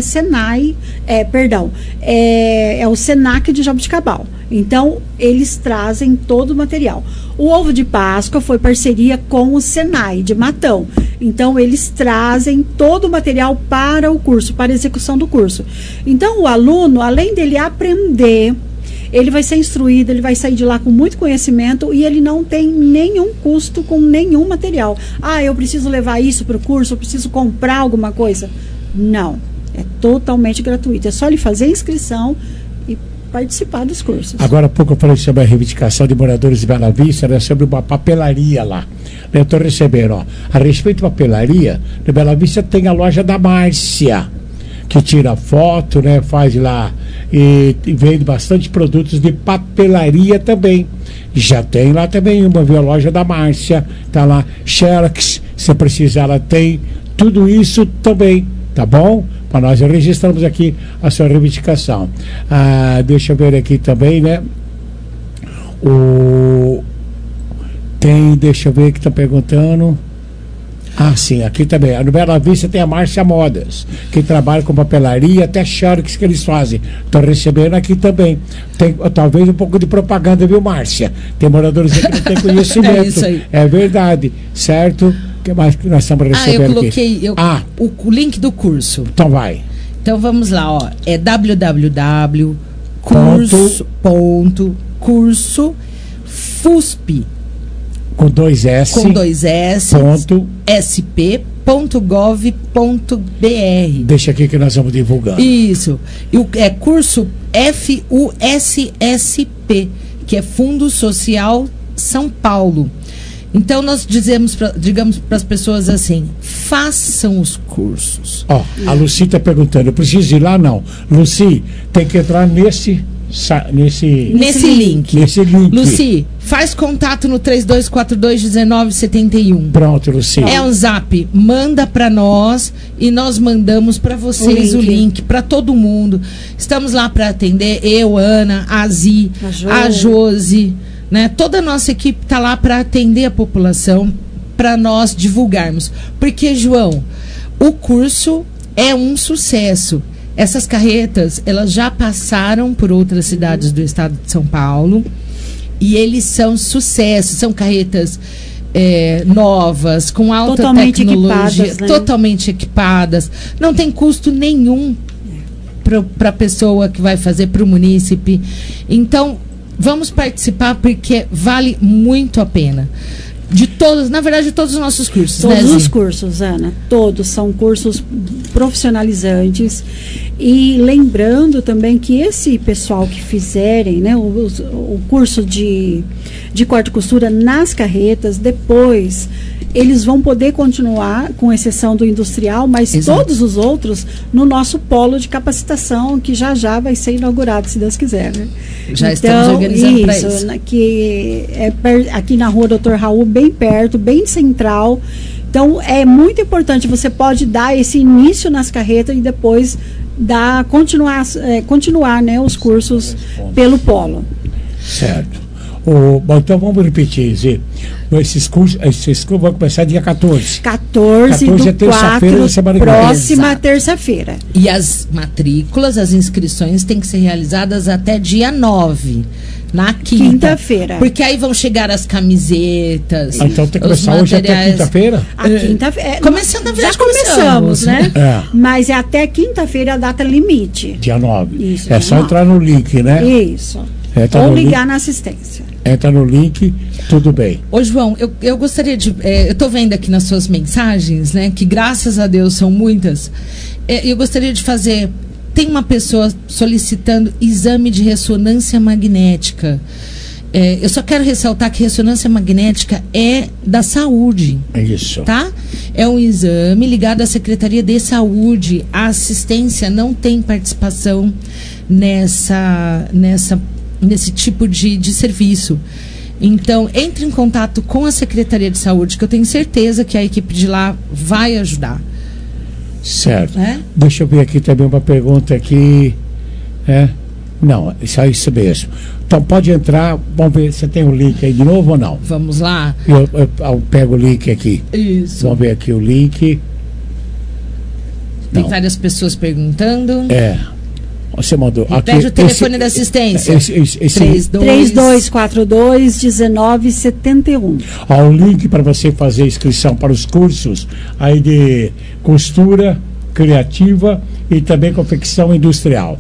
o Senac de Jaboticabal. Então, eles trazem todo o material. O Ovo de Páscoa foi parceria com o Senai de Matão. Então, eles trazem todo o material para o curso, para a execução do curso. Então, o aluno, além dele aprender, ele vai ser instruído, ele vai sair de lá com muito conhecimento e ele não tem nenhum custo com nenhum material. Eu preciso levar isso para o curso, eu preciso comprar alguma coisa. Não, é totalmente gratuito. É só ele fazer a inscrição e participar dos cursos. Agora há pouco eu falei sobre a reivindicação de moradores de Bela Vista, né, sobre uma papelaria lá. Eu estou recebendo, a respeito de papelaria, de Bela Vista tem a loja da Márcia, que tira foto, né, faz lá e vende bastante produtos de papelaria também. Já tem lá também uma, viu, a loja da Márcia, tá lá, Xerox, se precisar ela tem, tudo isso também, tá bom? Para nós registramos aqui a sua reivindicação. Deixa eu ver aqui também, né? Deixa eu ver que está perguntando. Sim, aqui também. No Bela Vista tem a Márcia Modas, que trabalha com papelaria, até xerox que eles fazem. Estou recebendo aqui também. Tem talvez um pouco de propaganda, viu, Márcia? Tem moradores aqui que não têm conhecimento. É isso aí. É verdade, certo? O que mais que nós estamos recebendo eu coloquei o link do curso. Então vai. Então vamos lá, é www.curso.fusp com 2 S. Com 2 S. sp.gov.br. Deixa aqui que nós vamos divulgar. Isso. É curso FUSSP, que é Fundo Social São Paulo. Então nós digamos para as pessoas assim: façam os cursos. Ó, a Lucy está perguntando, eu preciso ir lá? Não. Lucy, tem que entrar nesse link. Lucy, faz contato no 3242-1971. Pronto, Lucy. É um zap, manda para nós e nós mandamos para vocês o link para todo mundo. Estamos lá para atender, eu, Ana, a Zi, a Josi, né? Toda a nossa equipe está lá para atender a população, para nós divulgarmos. Porque, João, o curso é um sucesso. Essas carretas, elas já passaram por outras cidades do estado de São Paulo e eles são sucesso. São carretas novas, com alta tecnologia, equipadas, né? Totalmente equipadas. Não tem custo nenhum para a pessoa que vai fazer, para o munícipe. Então, vamos participar porque vale muito a pena. De todos, na verdade, de todos os nossos cursos. Todos os cursos, Ana. Todos são cursos profissionalizantes. E lembrando também que esse pessoal que fizerem, né, o curso de corte e costura nas carretas, depois eles vão poder continuar, com exceção do industrial, mas todos os outros no nosso polo de capacitação, que já vai ser inaugurado, se Deus quiser. Né? Já estamos organizando para isso. Que aqui na rua Dr. Raul, bem perto, bem central. Então, é muito importante, você pode dar esse início nas carretas e depois continuar né, os cursos pelo polo. Certo. Bom, então vamos repetir, Zê. Esses cursos vão começar dia 14. 14 do é terça-feira da semana que vem. Próxima terça-feira. E as matrículas, as inscrições têm que ser realizadas até dia 9. Na quinta-feira. Porque aí vão chegar as camisetas. Então tem que começar hoje até quinta-feira? A quinta-feira. Começando, na verdade, já começamos, né? Mas é até quinta-feira a data limite. Dia 9. Isso, é só entrar no link, né? Isso. Ou ligar na assistência. Entra no link, tudo bem. Ô, João, eu gostaria de... eu estou vendo aqui nas suas mensagens, né? Que graças a Deus são muitas. Eu gostaria de fazer... Tem uma pessoa solicitando exame de ressonância magnética. Eu só quero ressaltar que ressonância magnética é da saúde. É isso. Tá? É um exame ligado à Secretaria de Saúde. A assistência não tem participação nesse tipo de serviço. Então, entre em contato com a Secretaria de Saúde, que eu tenho certeza que a equipe de lá vai ajudar. Certo. Deixa eu ver aqui também uma pergunta aqui. Não, isso mesmo. Então pode entrar, vamos ver, você tem o link aí de novo ou não? Vamos lá. Eu pego o link aqui. Isso. Vamos ver aqui o link. Tem várias pessoas perguntando. Você mandou. Pede o telefone da assistência. 3242-1971. O link para você fazer inscrição para os cursos aí de costura criativa e também confecção industrial.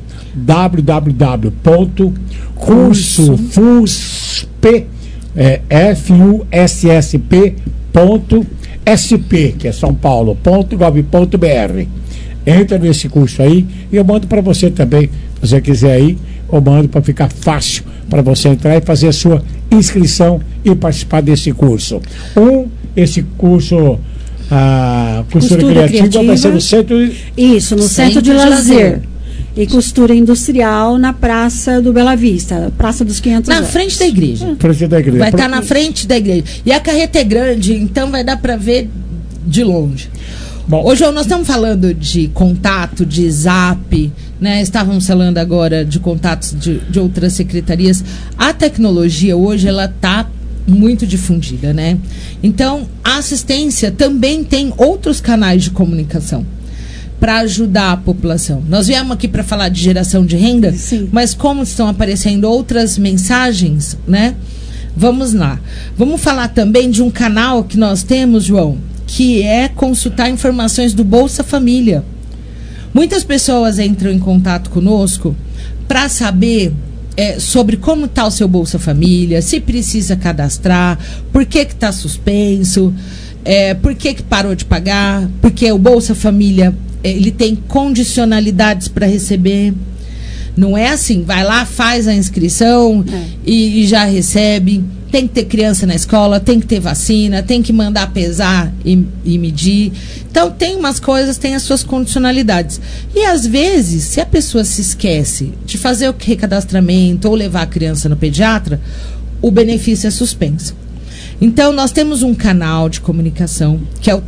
www.FUSSP.sp, que é São Paulo.gov.br. Entra nesse curso aí e eu mando para você também, se você quiser aí, eu mando para ficar fácil para você entrar e fazer a sua inscrição e participar desse curso. Esse curso costura criativa vai ser no centro... Isso, no centro de lazer. E costura industrial na Praça do Bela Vista, Praça dos 500 Na frente da igreja. Vai estar na frente da igreja. E a carreta é grande, então vai dar para ver de longe. Bom, ô João, nós estamos falando de contato, de zap, né? Estávamos falando agora de contatos de outras secretarias. A tecnologia hoje, ela está muito difundida, né? Então, a assistência também tem outros canais de comunicação para ajudar a população. Nós viemos aqui para falar de geração de renda, sim, mas como estão aparecendo outras mensagens, né? Vamos lá. Vamos falar também de um canal que nós temos, João, que é consultar informações do Bolsa Família. Muitas pessoas entram em contato conosco para saber sobre como está o seu Bolsa Família, se precisa cadastrar, por que está suspenso, por que parou de pagar, porque o Bolsa Família ele tem condicionalidades para receber. Não é assim, vai lá, faz a inscrição e já recebe. Tem que ter criança na escola, tem que ter vacina, tem que mandar pesar e medir. Então, tem umas coisas, tem as suas condicionalidades. E, às vezes, se a pessoa se esquece de fazer o recadastramento ou levar a criança no pediatra, o benefício é suspenso. Então, nós temos um canal de comunicação, que é o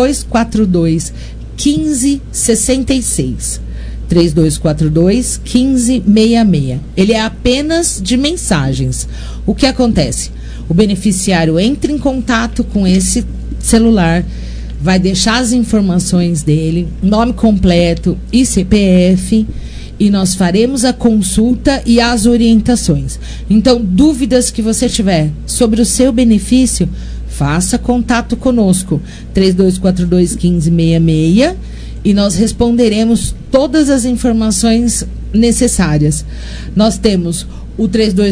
3242-1566. 3242-1566. Ele é apenas de mensagens. O que acontece? O beneficiário entra em contato com esse celular, vai deixar as informações dele, nome completo e CPF, e nós faremos a consulta e as orientações. Então, dúvidas que você tiver sobre o seu benefício, faça contato conosco. 3242-1566. E nós responderemos todas as informações necessárias. Nós temos o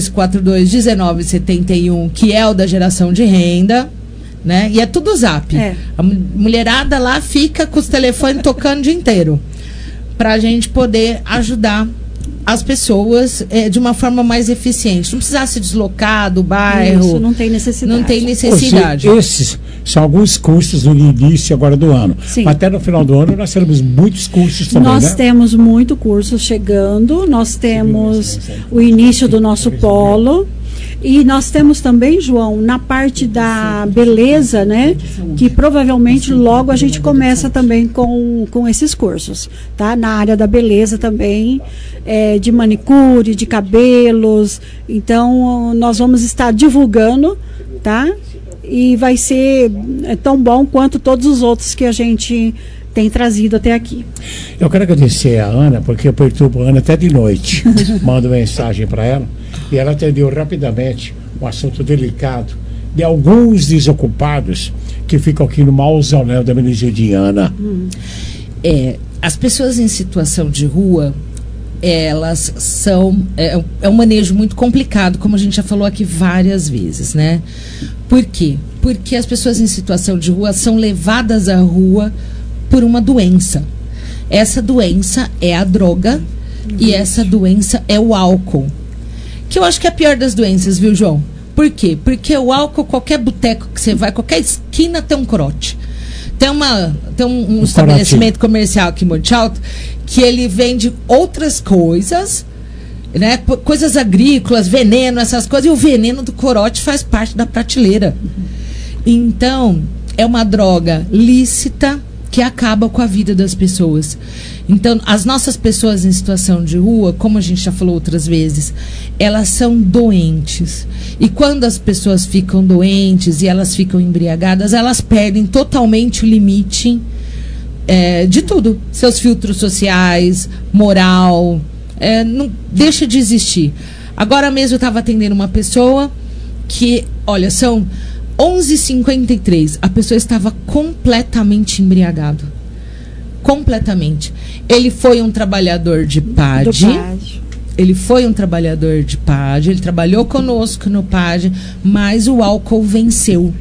3242-1971, que é o da geração de renda, né? E é tudo zap. A mulherada lá fica com os telefones tocando o dia inteiro, para a gente poder ajudar as pessoas de uma forma mais eficiente. Não precisar se deslocar do bairro. Isso, não tem necessidade. Não tem necessidade. Esses são alguns cursos no início agora do ano. Sim. Até no final do ano nós teremos muitos cursos também, Nós temos muito curso chegando. Nós temos o início do nosso polo. E nós temos também, João, na parte da beleza, né? Que provavelmente logo a gente começa também com esses cursos, tá? Na área da beleza também, de manicure, de cabelos. Então, nós vamos estar divulgando, tá? E vai ser tão bom quanto todos os outros que a gente tem trazido até aqui. Eu quero agradecer a Ana, porque eu perturbo a Ana até de noite. Mando mensagem para ela e ela atendeu rapidamente um assunto delicado de alguns desocupados que ficam aqui no mausoléu da Beneditiana. As pessoas em situação de rua, elas são... É um manejo muito complicado, como a gente já falou aqui várias vezes, né? Por quê? Porque as pessoas em situação de rua são levadas à rua por uma doença. Essa doença é a droga e essa doença é o álcool. Que eu acho que é a pior das doenças, viu, João? Por quê? Porque o álcool, qualquer boteco que você vai, qualquer esquina tem um corote. Tem um estabelecimento comercial aqui em Monte Alto que ele vende outras coisas, né? Coisas agrícolas, veneno, essas coisas, e o veneno do corote faz parte da prateleira. Então, é uma droga lícita que acaba com a vida das pessoas. Então, as nossas pessoas em situação de rua, como a gente já falou outras vezes, elas são doentes. E quando as pessoas ficam doentes e elas ficam embriagadas, elas perdem totalmente o limite de tudo. Seus filtros sociais, moral, não deixa de existir. Agora mesmo eu estava atendendo uma pessoa que, olha, são 11h53, a pessoa estava completamente embriagado. Completamente. Ele foi um trabalhador de PAD. Ele foi um trabalhador de PAD, ele trabalhou conosco no PAD, mas o álcool venceu.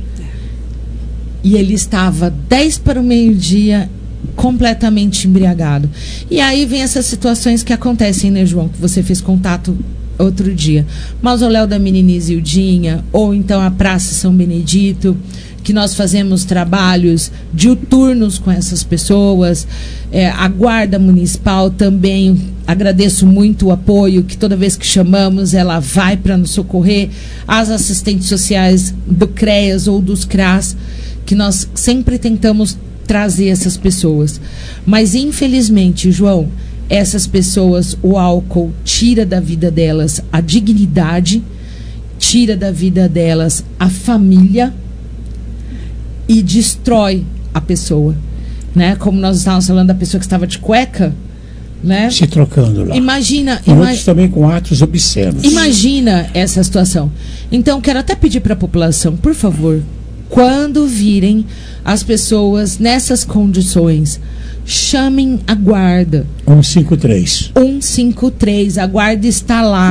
E ele estava 10 para o meio-dia, completamente embriagado. E aí vem essas situações que acontecem, né, João? Que você fez contato outro dia. Mausoléu da Menina Isildinha, ou então a Praça São Benedito, que nós fazemos trabalhos diuturnos com essas pessoas. A Guarda Municipal também, agradeço muito o apoio, que toda vez que chamamos ela vai para nos socorrer. As assistentes sociais do CREAS ou dos CRAS, que nós sempre tentamos trazer essas pessoas. Mas infelizmente, João, essas pessoas, o álcool tira da vida delas a dignidade, tira da vida delas a família e destrói a pessoa, né? Como nós estávamos falando da pessoa que estava de cueca, né? Se trocando lá. Imagina, e outros também com atos obscenos. Imagina essa situação. Então, quero até pedir para a população, por favor, quando virem as pessoas nessas condições, chamem a guarda. 153. 153, a guarda está lá.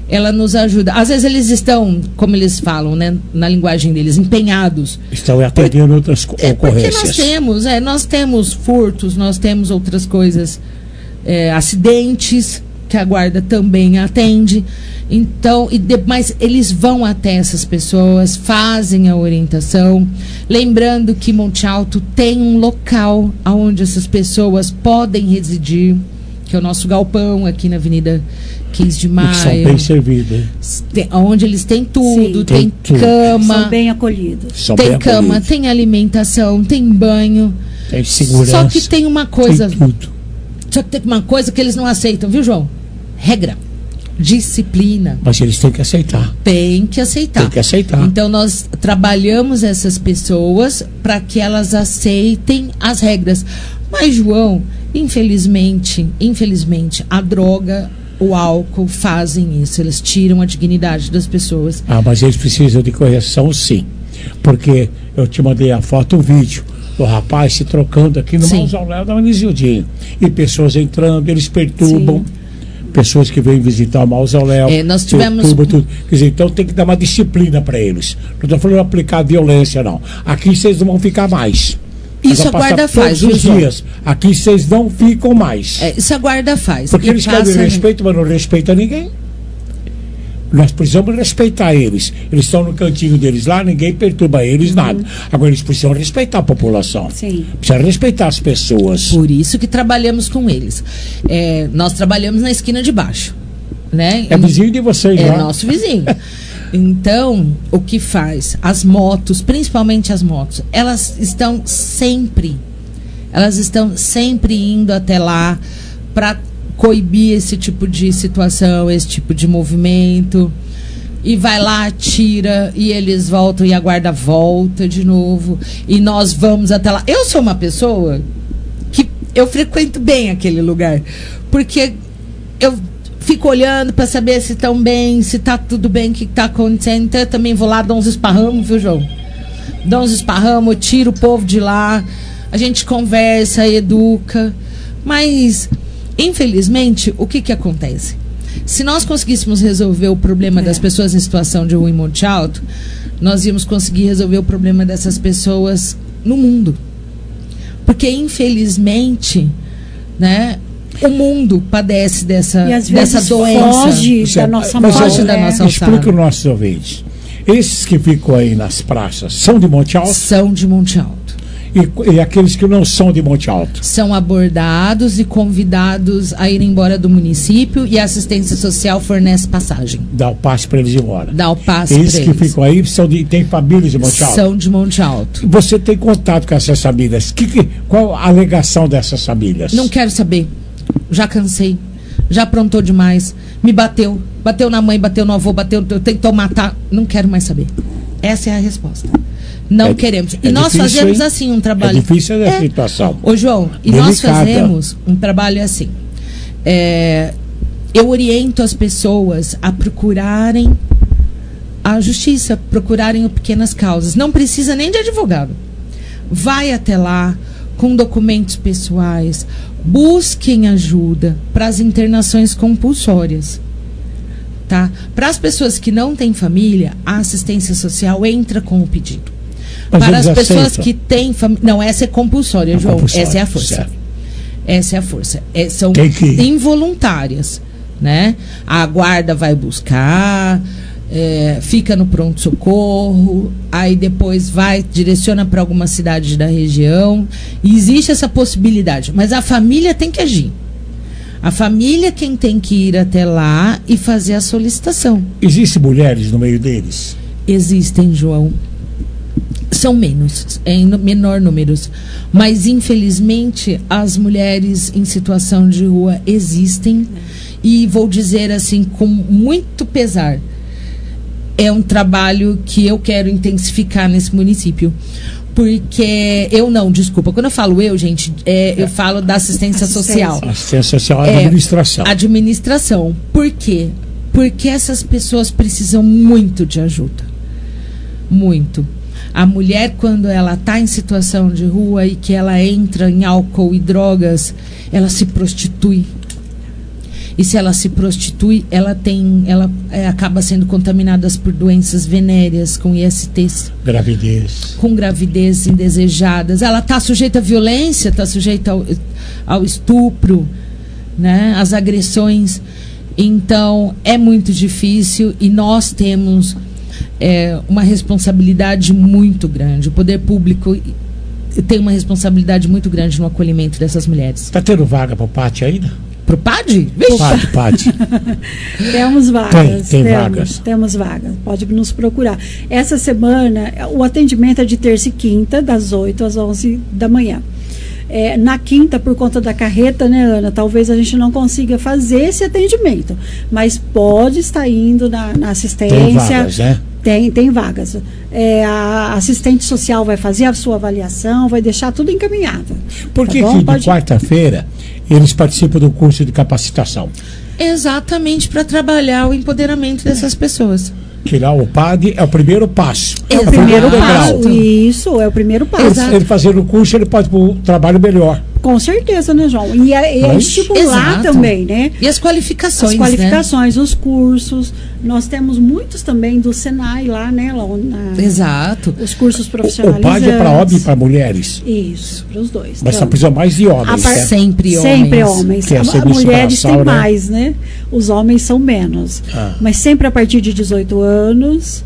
ela nos ajuda. Às vezes eles estão, como eles falam, né, na linguagem deles, empenhados. Estão atendendo outras ocorrências. Porque nós temos furtos, nós temos outras coisas, acidentes, que a guarda também atende. Então, mas eles vão até essas pessoas, fazem a orientação. Lembrando que Monte Alto tem um local onde essas pessoas podem residir, que é o nosso galpão aqui na Avenida 15 de Maio. São bem servidos. Onde eles têm tudo, Sim, tem tudo. cama. São bem acolhidos. Tem cama, tem alimentação, tem banho. Tem segurança. Só que tem uma coisa. Tem tudo. Só que tem uma coisa que eles não aceitam, viu, João? Regra. Disciplina. Mas eles têm que aceitar. Tem que aceitar. Tem que aceitar. Então nós trabalhamos essas pessoas para que elas aceitem as regras. Mas, João, infelizmente, a droga, o álcool fazem isso. Eles tiram a dignidade das pessoas. Mas eles precisam de correção, sim. Porque eu te mandei a foto, o vídeo do rapaz se trocando aqui no mausoléu da Manizildinho. E pessoas entrando, eles perturbam. Sim. Pessoas que vêm visitar o mausoléu. Nós tivemos. Tudo. Quer dizer, então tem que dar uma disciplina para eles. Não estou falando aplicar violência, não. Aqui vocês não vão ficar mais. Isso a guarda faz, todos os dias. Aqui vocês não ficam mais. Isso a guarda faz. Porque eles querem respeito, mas não respeitam ninguém. Nós precisamos respeitar eles. Eles estão no cantinho deles lá, ninguém perturba eles, nada. Agora eles precisam respeitar a população. Sim. Precisam respeitar as pessoas. Por isso que trabalhamos com eles. Nós trabalhamos na esquina de baixo, né? É vizinho de vocês, É lá. nosso vizinho. Então, o que faz? As motos, principalmente as motos, elas estão sempre indo até lá para coibir esse tipo de situação, esse tipo de movimento. E vai lá, tira, e eles voltam, e a guarda volta de novo. E nós vamos até lá. Eu sou uma pessoa que eu frequento bem aquele lugar, porque eu fico olhando para saber se estão bem, se tá tudo bem, o que tá acontecendo. Então eu também vou lá, dou uns esparramos, viu, João? Dou uns esparramos, tiro o povo de lá, a gente conversa, educa. Mas, infelizmente, o que acontece? Se nós conseguíssemos resolver o problema das pessoas em situação de rua em Monte Alto, nós íamos conseguir resolver o problema dessas pessoas no mundo. Porque, infelizmente, né, o mundo padece dessa doença. Foge da nossa mão. Explica os nossos ouvintes. Esses que ficam aí nas praças são de Monte Alto? São de Monte Alto. E aqueles que não são de Monte Alto? São abordados e convidados a ir embora do município, e a assistência social fornece passagem. Dá o passe para eles ir embora. Dá o passe para eles. Esses que ficam aí têm famílias de Monte Alto? São de Monte Alto. Você tem contato com essas famílias? Qual a alegação dessas famílias? Não quero saber. Já cansei. Já aprontou demais. Me bateu. Bateu na mãe, bateu no avô, tentou matar. Não quero mais saber. Essa é a resposta. Não queremos. E nós difícil, fazemos assim um trabalho. É difícil a situação. Ô, João, e nós fazemos um trabalho assim. Eu oriento as pessoas a procurarem a justiça, procurarem pequenas causas. Não precisa nem de advogado. Vai até lá com documentos pessoais. Busquem ajuda para as internações compulsórias. Tá? Para as pessoas que não têm família, a assistência social entra com o pedido. Mas para as pessoas aceitam. que têm família. Não, essa é compulsória, João. Compulsória, essa é a força. Certo. Essa é a força. São involuntárias. Né? A guarda vai buscar, fica no pronto-socorro, aí depois direciona para alguma cidade da região. E existe essa possibilidade. Mas a família tem que agir. A família quem tem que ir até lá e fazer a solicitação. Existem mulheres no meio deles? Existem, João. São menos, em menor números. Mas, infelizmente, as mulheres em situação de rua existem. E vou dizer assim, com muito pesar, é um trabalho que eu quero intensificar nesse município. Porque quando eu falo gente, eu falo da assistência social. Assistência social é administração. Administração. Por quê? Porque essas pessoas precisam muito de ajuda. Muito. A mulher, quando ela está em situação de rua e que ela entra em álcool e drogas, ela se prostitui. E se ela se prostitui, ela acaba sendo contaminada por doenças venéreas, com ISTs. Gravidez. Com gravidez indesejadas. Ela está sujeita à violência, está sujeita ao estupro, né? Às agressões. Então, é muito difícil e nós temos uma responsabilidade muito grande. O poder público tem uma responsabilidade muito grande no acolhimento dessas mulheres. Está tendo vaga para o PAT ainda? Para o PAD? PAD. Temos vagas. Tem vagas. Temos vagas. Pode nos procurar. Essa semana, o atendimento é de terça e quinta, das 8 às 11 da manhã. Na quinta, por conta da carreta, né, Ana? Talvez a gente não consiga fazer esse atendimento. Mas pode estar indo na assistência. Tem vagas, né? Tem vagas. A assistente social vai fazer a sua avaliação, vai deixar tudo encaminhado. Por que de quarta-feira eles participam do curso de capacitação? Exatamente, para trabalhar o empoderamento dessas pessoas. Que lá o PAD é o primeiro passo. É o primeiro passo. Isso, é o primeiro passo. Ele fazendo o curso, ele pode ir para um trabalho melhor. Com certeza, né, João? E é estimular também, né? E as qualificações, as qualificações, né? Os cursos. Nós temos muitos também do Senai lá, né? Exato. Os cursos profissionalizantes. O PAD é para homens e para mulheres? Isso, para os dois. Mas só precisa mais de homens, Sempre homens. Sempre homens. As mulheres têm mais, né? Os homens são menos. Mas sempre a partir de 18 anos...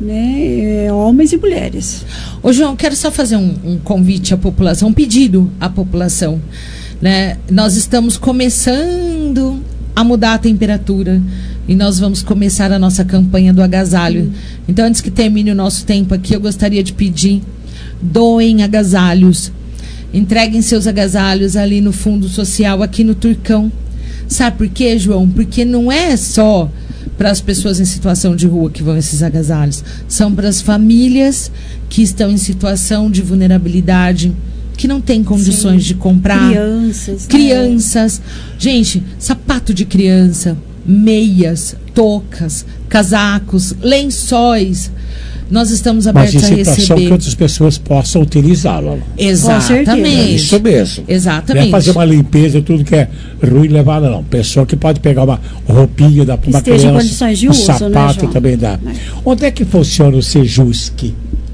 né, homens e mulheres. Ô João, quero só fazer um convite à população, um pedido à população, né? Nós estamos começando a mudar a temperatura e nós vamos começar a nossa campanha do agasalho. Então, antes que termine o nosso tempo aqui, eu gostaria de pedir: doem agasalhos, entreguem seus agasalhos ali no Fundo Social, aqui no Turcão. Sabe por quê, João? Porque não é só para as pessoas em situação de rua que vão esses agasalhos, são para as famílias que estão em situação de vulnerabilidade, que não têm condições de comprar. Crianças. Gente, sapato de criança, meias, toucas, casacos, lençóis. Nós estamos abertos a receber. Mas em situação que outras pessoas possam utilizá-lo. Exatamente. Isso mesmo. Exatamente. Não é fazer uma limpeza, tudo que é ruim levar, não. Pessoa que pode pegar uma roupinha da uma criança, em condições de uso, sapato, né, também dá. Onde é que funciona o Sejusc?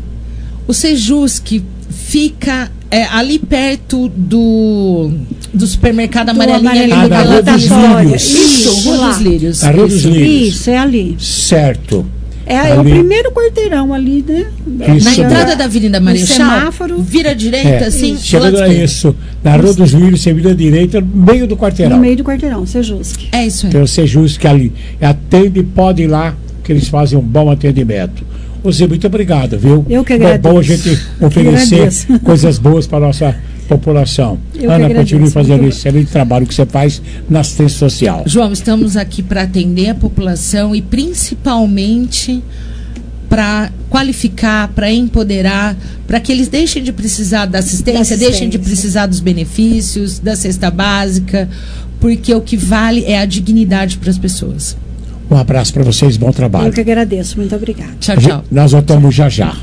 O Sejusc fica ali perto do supermercado Amarelinha. Na Rua dos Lírios. Isso, Rua dos Lírios. Na Rua dos Lírios. Isso, é ali. Certo. É o primeiro quarteirão ali, né? Na entrada da Avenida Marechal, semáforo, vira à direita, assim. Chegando a isso, na Rua dos Lírios, você vira à direita, no meio do quarteirão. No meio do quarteirão, Sejusc. É isso aí. Tem o Sejusc ali. Atende, pode ir lá, que eles fazem um bom atendimento. Você, muito obrigado, viu? Eu que agradeço. É bom a gente oferecer coisas boas para a nossa população. Ana, continue fazendo esse excelente trabalho que você faz na assistência social. João, estamos aqui para atender a população e principalmente para qualificar, para empoderar, para que eles deixem de precisar da assistência, deixem de precisar dos benefícios, da cesta básica, porque o que vale é a dignidade para as pessoas. Um abraço para vocês, bom trabalho. Eu que agradeço, muito obrigada. Tchau, tchau. Nós voltamos já já.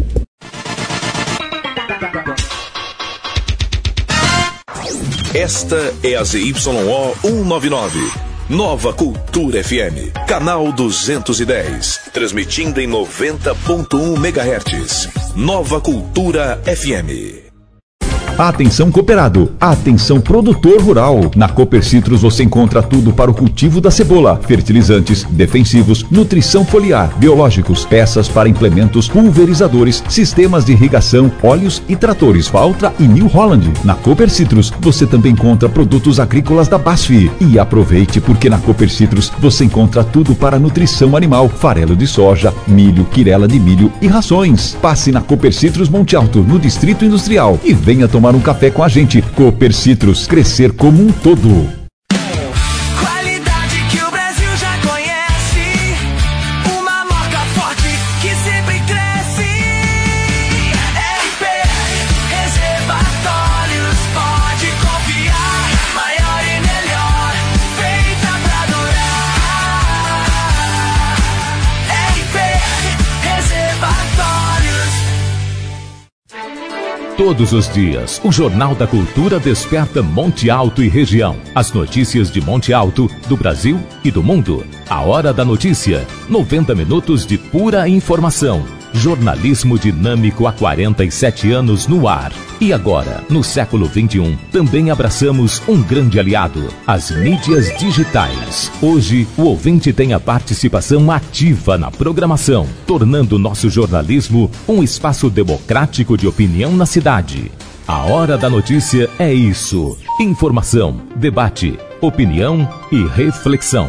Esta é a ZYO 199, Nova Cultura FM, canal 210, transmitindo em 90.1 MHz. Nova Cultura FM. Atenção cooperado, atenção produtor rural. Na Cooper Citrus você encontra tudo para o cultivo da cebola: fertilizantes, defensivos, nutrição foliar, biológicos, peças para implementos, pulverizadores, sistemas de irrigação, óleos e tratores Valtra e New Holland. Na Cooper Citrus você também encontra produtos agrícolas da BASF. E aproveite, porque na Cooper Citrus você encontra tudo para nutrição animal: farelo de soja, milho, quirela de milho e rações. Passe na Cooper Citrus Monte Alto, no Distrito Industrial, e venha tomar um café com a gente. Cooper Citrus, crescer como um todo. Qualidade que o Brasil já conhece, uma marca forte que sempre cresce. RP Reservatórios, pode confiar, maior e melhor, feita pra durar. RP Reservatórios. Todos os dias, o Jornal da Cultura desperta Monte Alto e região. As notícias de Monte Alto, do Brasil e do mundo. A Hora da Notícia. 90 minutos de pura informação. Jornalismo dinâmico há 47 anos no ar. E agora, no século XXI, também abraçamos um grande aliado, as mídias digitais. Hoje, o ouvinte tem a participação ativa na programação, tornando nosso jornalismo um espaço democrático de opinião na cidade. A Hora da Notícia é isso. Informação, debate, opinião e reflexão.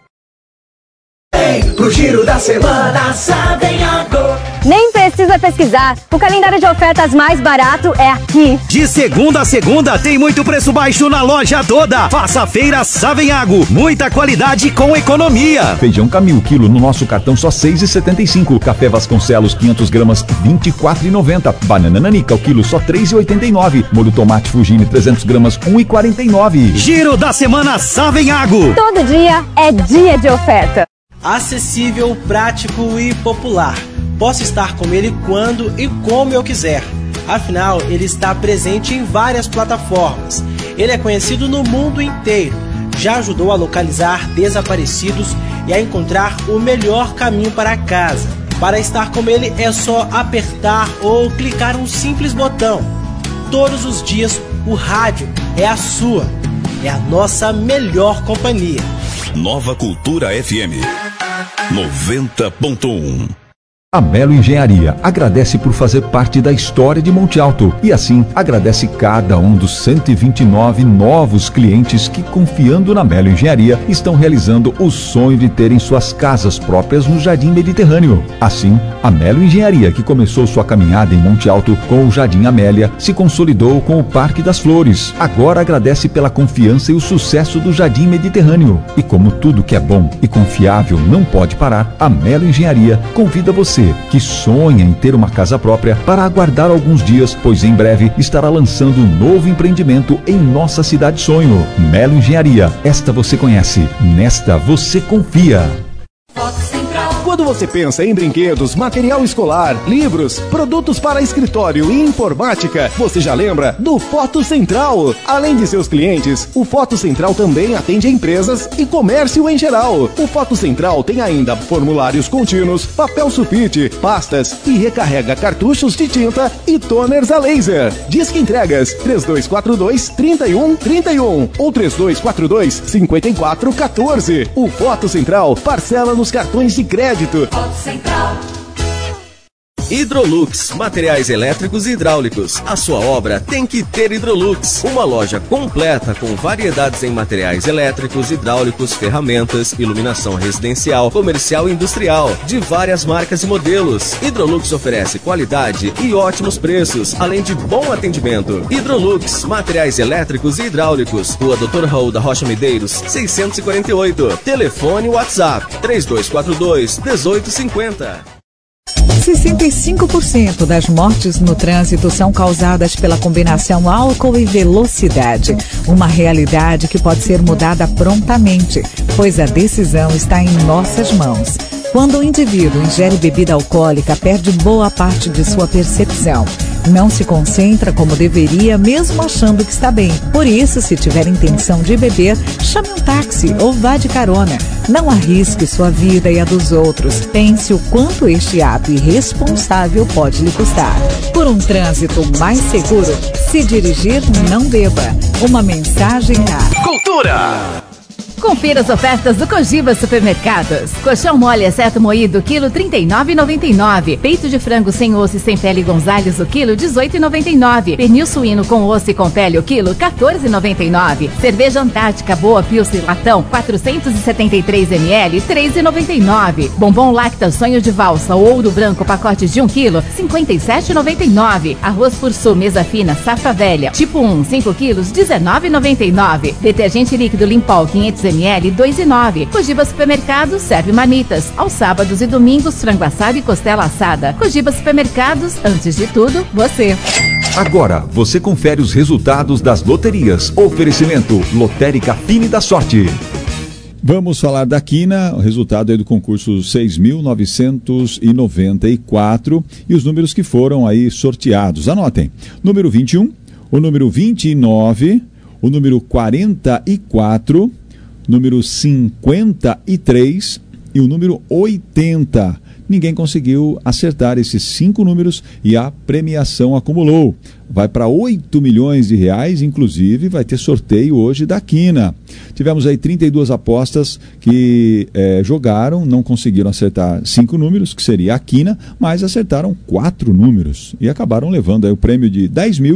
Pro giro da semana, Savenhago. Nem precisa pesquisar. O calendário de ofertas mais barato é aqui. De segunda a segunda tem muito preço baixo na loja toda. Faça a feira Savenhago. Muita qualidade com economia. Feijão Camil, quilo no nosso cartão só R$ 6,75. Café Vasconcelos, 500 gramas, R$ 24,90. Banana Nanica, o quilo só R$ 3,89. Molho tomate Fugini, 300 gramas, R$ 1,49. Giro da semana Savenhago. Todo dia é dia de oferta. Acessível, prático e popular. Posso estar com ele quando e como eu quiser. Afinal, ele está presente em várias plataformas. Ele é conhecido no mundo inteiro. Já ajudou a localizar desaparecidos e a encontrar o melhor caminho para casa. Para estar com ele é só apertar ou clicar um simples botão. Todos os dias, o rádio é a sua. É a nossa melhor companhia. Nova Cultura FM 90.1. A Melo Engenharia agradece por fazer parte da história de Monte Alto e assim agradece cada um dos 129 novos clientes que, confiando na Melo Engenharia, estão realizando o sonho de terem suas casas próprias no Jardim Mediterrâneo. Assim, a Melo Engenharia, que começou sua caminhada em Monte Alto com o Jardim Amélia, se consolidou com o Parque das Flores. Agora agradece pela confiança e o sucesso do Jardim Mediterrâneo. E como tudo que é bom e confiável não pode parar, a Melo Engenharia convida você que sonha em ter uma casa própria para aguardar alguns dias, pois em breve estará lançando um novo empreendimento em nossa cidade sonho. Melo Engenharia, esta você conhece, nesta você confia. Quando você pensa em brinquedos, material escolar, livros, produtos para escritório e informática, você já lembra do Foto Central. Além de seus clientes, o Foto Central também atende empresas e comércio em geral. O Foto Central tem ainda formulários contínuos, papel sulfite, pastas e recarrega cartuchos de tinta e toners a laser. Disque entregas 3242-3131 ou 3242-5414. O Foto Central parcela nos cartões de crédito. Hidrolux, materiais elétricos e hidráulicos. A sua obra tem que ter Hidrolux. Uma loja completa com variedades em materiais elétricos, hidráulicos, ferramentas, iluminação residencial, comercial e industrial, de várias marcas e modelos. Hidrolux oferece qualidade e ótimos preços, além de bom atendimento. Hidrolux, materiais elétricos e hidráulicos. Rua Dr. Raul da Rocha Medeiros, 648. Telefone WhatsApp 3242-1850. 65% das mortes no trânsito são causadas pela combinação álcool e velocidade. Uma realidade que pode ser mudada prontamente, pois a decisão está em nossas mãos. Quando o indivíduo ingere bebida alcoólica, perde boa parte de sua percepção. Não se concentra como deveria, mesmo achando que está bem. Por isso, se tiver intenção de beber, chame um táxi ou vá de carona. Não arrisque sua vida e a dos outros. Pense o quanto este ato irresponsável pode lhe custar. Por um trânsito mais seguro, se dirigir, não beba. Uma mensagem da Cultura. Confira as ofertas do Cogiba Supermercados. Colchão mole exceto moído, quilo R$ 39,99. Peito de frango sem osso e sem pele Gonzales, o quilo R$ 18,99. Pernil suíno com osso e com pele, o quilo R$ 14,99. Cerveja Antártica Boa Pilsen latão, 473 ml, R$ 3,99. Bombom Lacta Sonho de Valsa, ouro branco, pacote de 1 quilo, R$ 57,99. Arroz Fursu mesa fina, safra velha, tipo 1, 5 quilos, R$ 19,99. Detergente líquido Limpol, 500 ml, 2,9. Cogiba Supermercados serve marmitas. Aos sábados e domingos, frango assado e costela assada. Cogiba Supermercados, antes de tudo, você. Agora, você confere os resultados das loterias. Oferecimento Lotérica Fine da Sorte. Vamos falar da quina, o resultado aí do concurso 6.994 e os números que foram aí sorteados. Anotem, número 21, o número 29, o número 44, número 53 e o número 80. Ninguém conseguiu acertar esses 5 números e a premiação acumulou. Vai para 8 milhões de reais, inclusive vai ter sorteio hoje da quina. Tivemos aí 32 apostas que jogaram, não conseguiram acertar 5 números, que seria a quina, mas acertaram 4 números e acabaram levando aí o prêmio de R$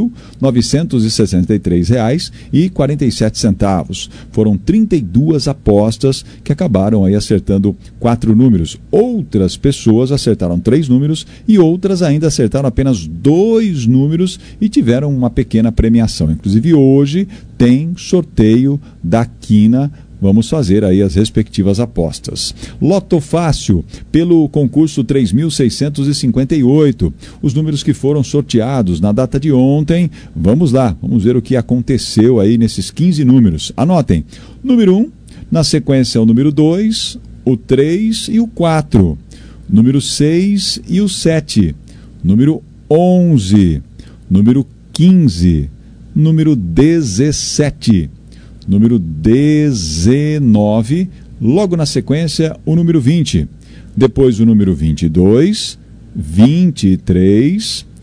10.963,47. Foram 32 apostas que acabaram aí acertando 4 números. Outras pessoas acertaram 3 números e outras ainda acertaram apenas 2 números e tiveram uma pequena premiação. Inclusive hoje tem sorteio da quina. Vamos fazer aí as respectivas apostas. Loto Fácil, pelo concurso 3.658. Os números que foram sorteados na data de ontem. Vamos lá, vamos ver o que aconteceu aí nesses 15 números. Anotem, número 1, na sequência o número 2, o 3 e o 4. Número 6 e o 7. Número 11. Número 15, número 17, número 19, logo na sequência o número 20, depois o número 22, 23,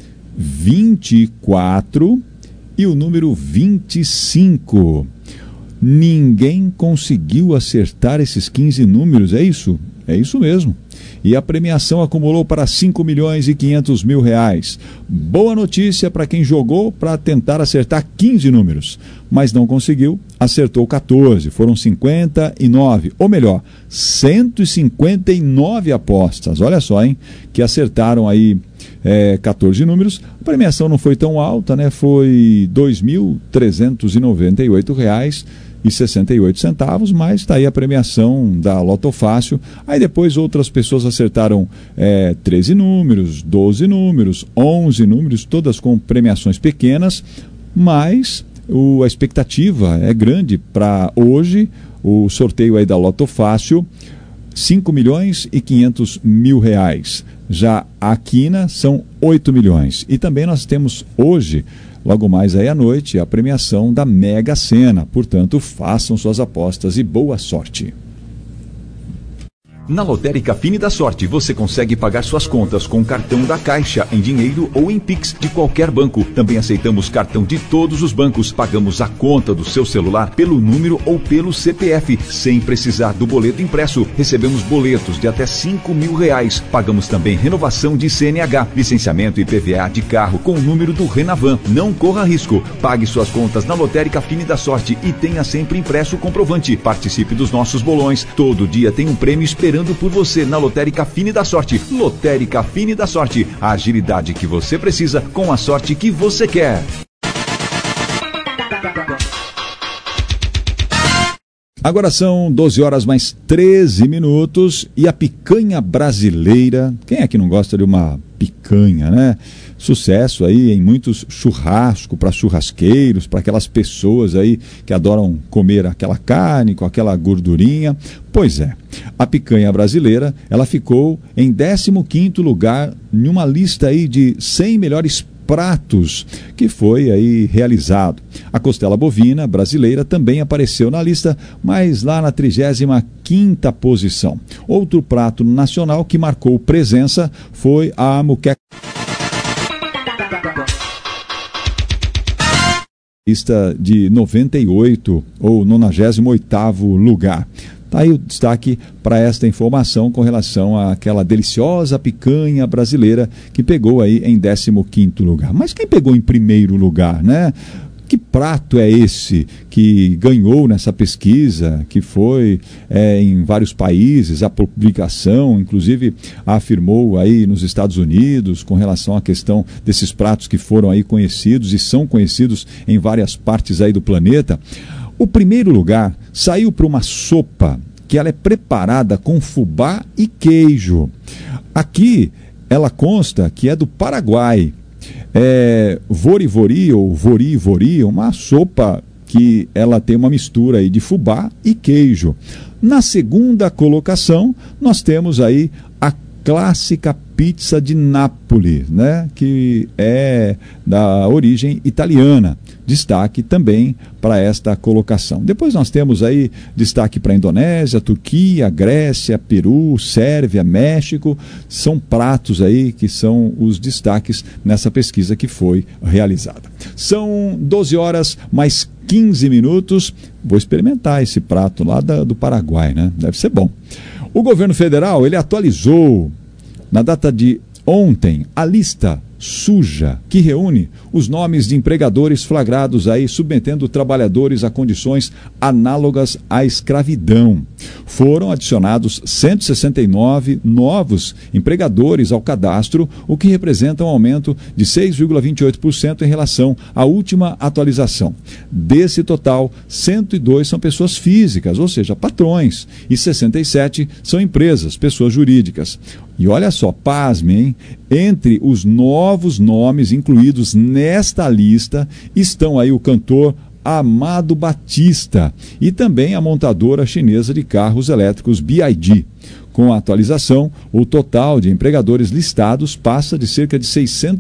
24 e o número 25. Ninguém conseguiu acertar esses 15 números, é isso? É isso mesmo. E a premiação acumulou para R$ 5.500.000. Boa notícia para quem jogou para tentar acertar 15 números, mas não conseguiu, acertou 14, foram 59, ou melhor, 159 apostas, olha só, hein, que acertaram aí 14 números. A premiação não foi tão alta, né? Foi R$ 2.398,68, mas está aí a premiação da Loto Fácil. Aí depois outras pessoas acertaram 13 números, 12 números, 11 números, todas com premiações pequenas, mas a expectativa é grande para hoje, o sorteio aí da Loto Fácil, R$ 5.500.000. Já a quina são 8 milhões. E também nós temos hoje, logo mais aí à noite, a premiação da Mega Sena. Portanto, façam suas apostas e boa sorte. Na Lotérica Fine da Sorte, você consegue pagar suas contas com cartão da Caixa, em dinheiro ou em Pix de qualquer banco. Também aceitamos cartão de todos os bancos. Pagamos a conta do seu celular pelo número ou pelo CPF, sem precisar do boleto impresso. Recebemos boletos de até R$ 5.000. Pagamos também renovação de CNH, licenciamento e PVA de carro com o número do Renavan. Não corra risco. Pague suas contas na Lotérica Fine da Sorte e tenha sempre impresso o comprovante. Participe dos nossos bolões. Todo dia tem um prêmio esperando por você na Lotérica Fine da Sorte. Lotérica Fine da Sorte, a agilidade que você precisa com a sorte que você quer. Agora são 12 horas mais 13 minutos e a picanha brasileira, quem é que não gosta de uma picanha, né? Sucesso aí em muitos churrascos para churrasqueiros, para aquelas pessoas aí que adoram comer aquela carne com aquela gordurinha. Pois é, a picanha brasileira, ela ficou em 15º lugar em uma lista aí de 100 melhores pratos que foi aí realizado. A costela bovina brasileira também apareceu na lista, mas lá na 35ª posição. Outro prato nacional que marcou presença foi a muqueca. Lista de 98 ou 98º lugar. Está aí o destaque para esta informação com relação àquela deliciosa picanha brasileira que pegou aí em 15º lugar. Mas quem pegou em primeiro lugar, né? Que prato é esse que ganhou nessa pesquisa, que foi em vários países, a publicação, inclusive, afirmou aí nos Estados Unidos com relação à questão desses pratos que foram aí conhecidos e são conhecidos em várias partes aí do planeta. O primeiro lugar saiu para uma sopa que ela é preparada com fubá e queijo. Aqui ela consta que é do Paraguai. Vorivori ou vori-vori, uma sopa que ela tem uma mistura aí de fubá e queijo. Na segunda colocação, nós temos aí a clássica pizza de Nápoles, né, que é da origem italiana. Destaque também para esta colocação. Depois nós temos aí destaque para a Indonésia, Turquia, Grécia, Peru, Sérvia, México. São pratos aí que são os destaques nessa pesquisa que foi realizada. São 12 horas mais 15 minutos. Vou experimentar esse prato lá do Paraguai, né? Deve ser bom. O governo federal, ele atualizou na data de ontem a lista suja, que reúne os nomes de empregadores flagrados aí submetendo trabalhadores a condições análogas à escravidão. Foram adicionados 169 novos empregadores ao cadastro, o que representa um aumento de 6,28% em relação à última atualização. Desse total, 102 são pessoas físicas, ou seja, patrões, e 67 são empresas, pessoas jurídicas. E olha só, pasme, hein? Entre os novos nomes incluídos nesta lista estão aí o cantor Amado Batista e também a montadora chinesa de carros elétricos BYD. Com a atualização, o total de empregadores listados passa de cerca de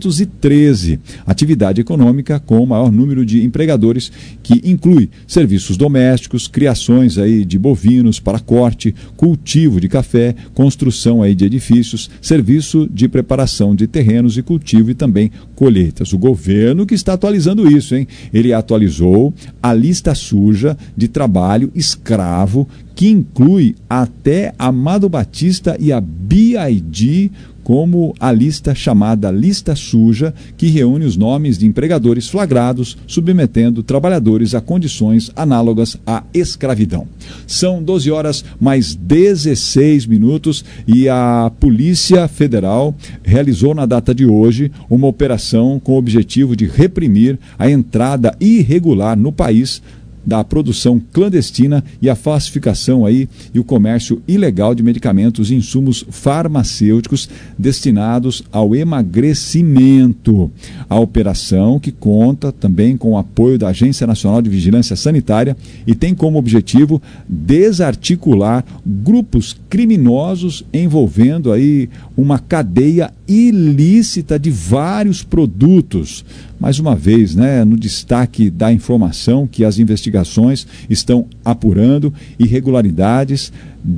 613. Atividade econômica com o maior número de empregadores, que inclui serviços domésticos, criações aí de bovinos para corte, cultivo de café, construção aí de edifícios, serviço de preparação de terrenos e cultivo e também colheitas. O governo que está atualizando isso, hein? Ele atualizou a lista suja de trabalho escravo, que inclui até Amado Batista e a BYD, como a lista chamada Lista Suja, que reúne os nomes de empregadores flagrados, submetendo trabalhadores a condições análogas à escravidão. São 12 horas mais 16 minutos e a Polícia Federal realizou na data de hoje uma operação com o objetivo de reprimir a entrada irregular no país da produção clandestina e a falsificação aí e o comércio ilegal de medicamentos e insumos farmacêuticos destinados ao emagrecimento. A operação, que conta também com o apoio da Agência Nacional de Vigilância Sanitária e tem como objetivo desarticular grupos criminosos envolvendo aí uma cadeia ilícita de vários produtos. Mais uma vez, né, no destaque da informação que as investigações estão apurando irregularidades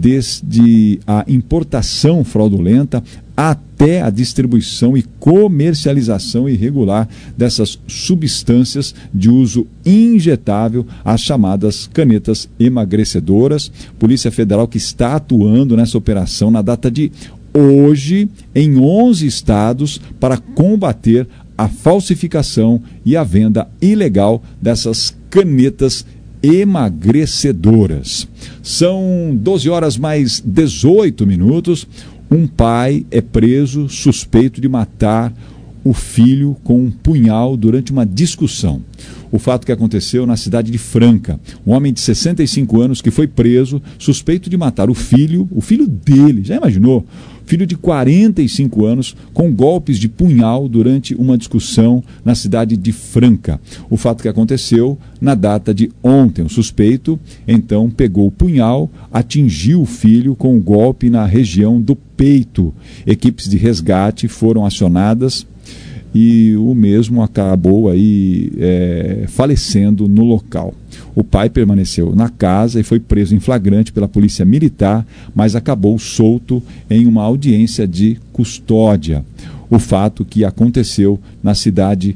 desde a importação fraudulenta até a distribuição e comercialização irregular dessas substâncias de uso injetável, as chamadas canetas emagrecedoras. Polícia Federal que está atuando nessa operação na data de hoje em 11 estados para combater a falsificação e a venda ilegal dessas canetas emagrecedoras. São 12 horas mais 18 minutos. Um pai é preso suspeito de matar o filho com um punhal durante uma discussão. O fato que aconteceu na cidade de Franca. Um homem de 65 anos que foi preso suspeito de matar o filho dele, já imaginou? Filho de 45 anos, com golpes de punhal durante uma discussão na cidade de Franca. O fato que aconteceu na data de ontem. O suspeito, então, pegou o punhal, atingiu o filho com um golpe na região do peito. Equipes de resgate foram acionadas e o mesmo acabou aí falecendo no local. O pai permaneceu na casa e foi preso em flagrante pela polícia militar, mas acabou solto em uma audiência de custódia. O fato que aconteceu na cidade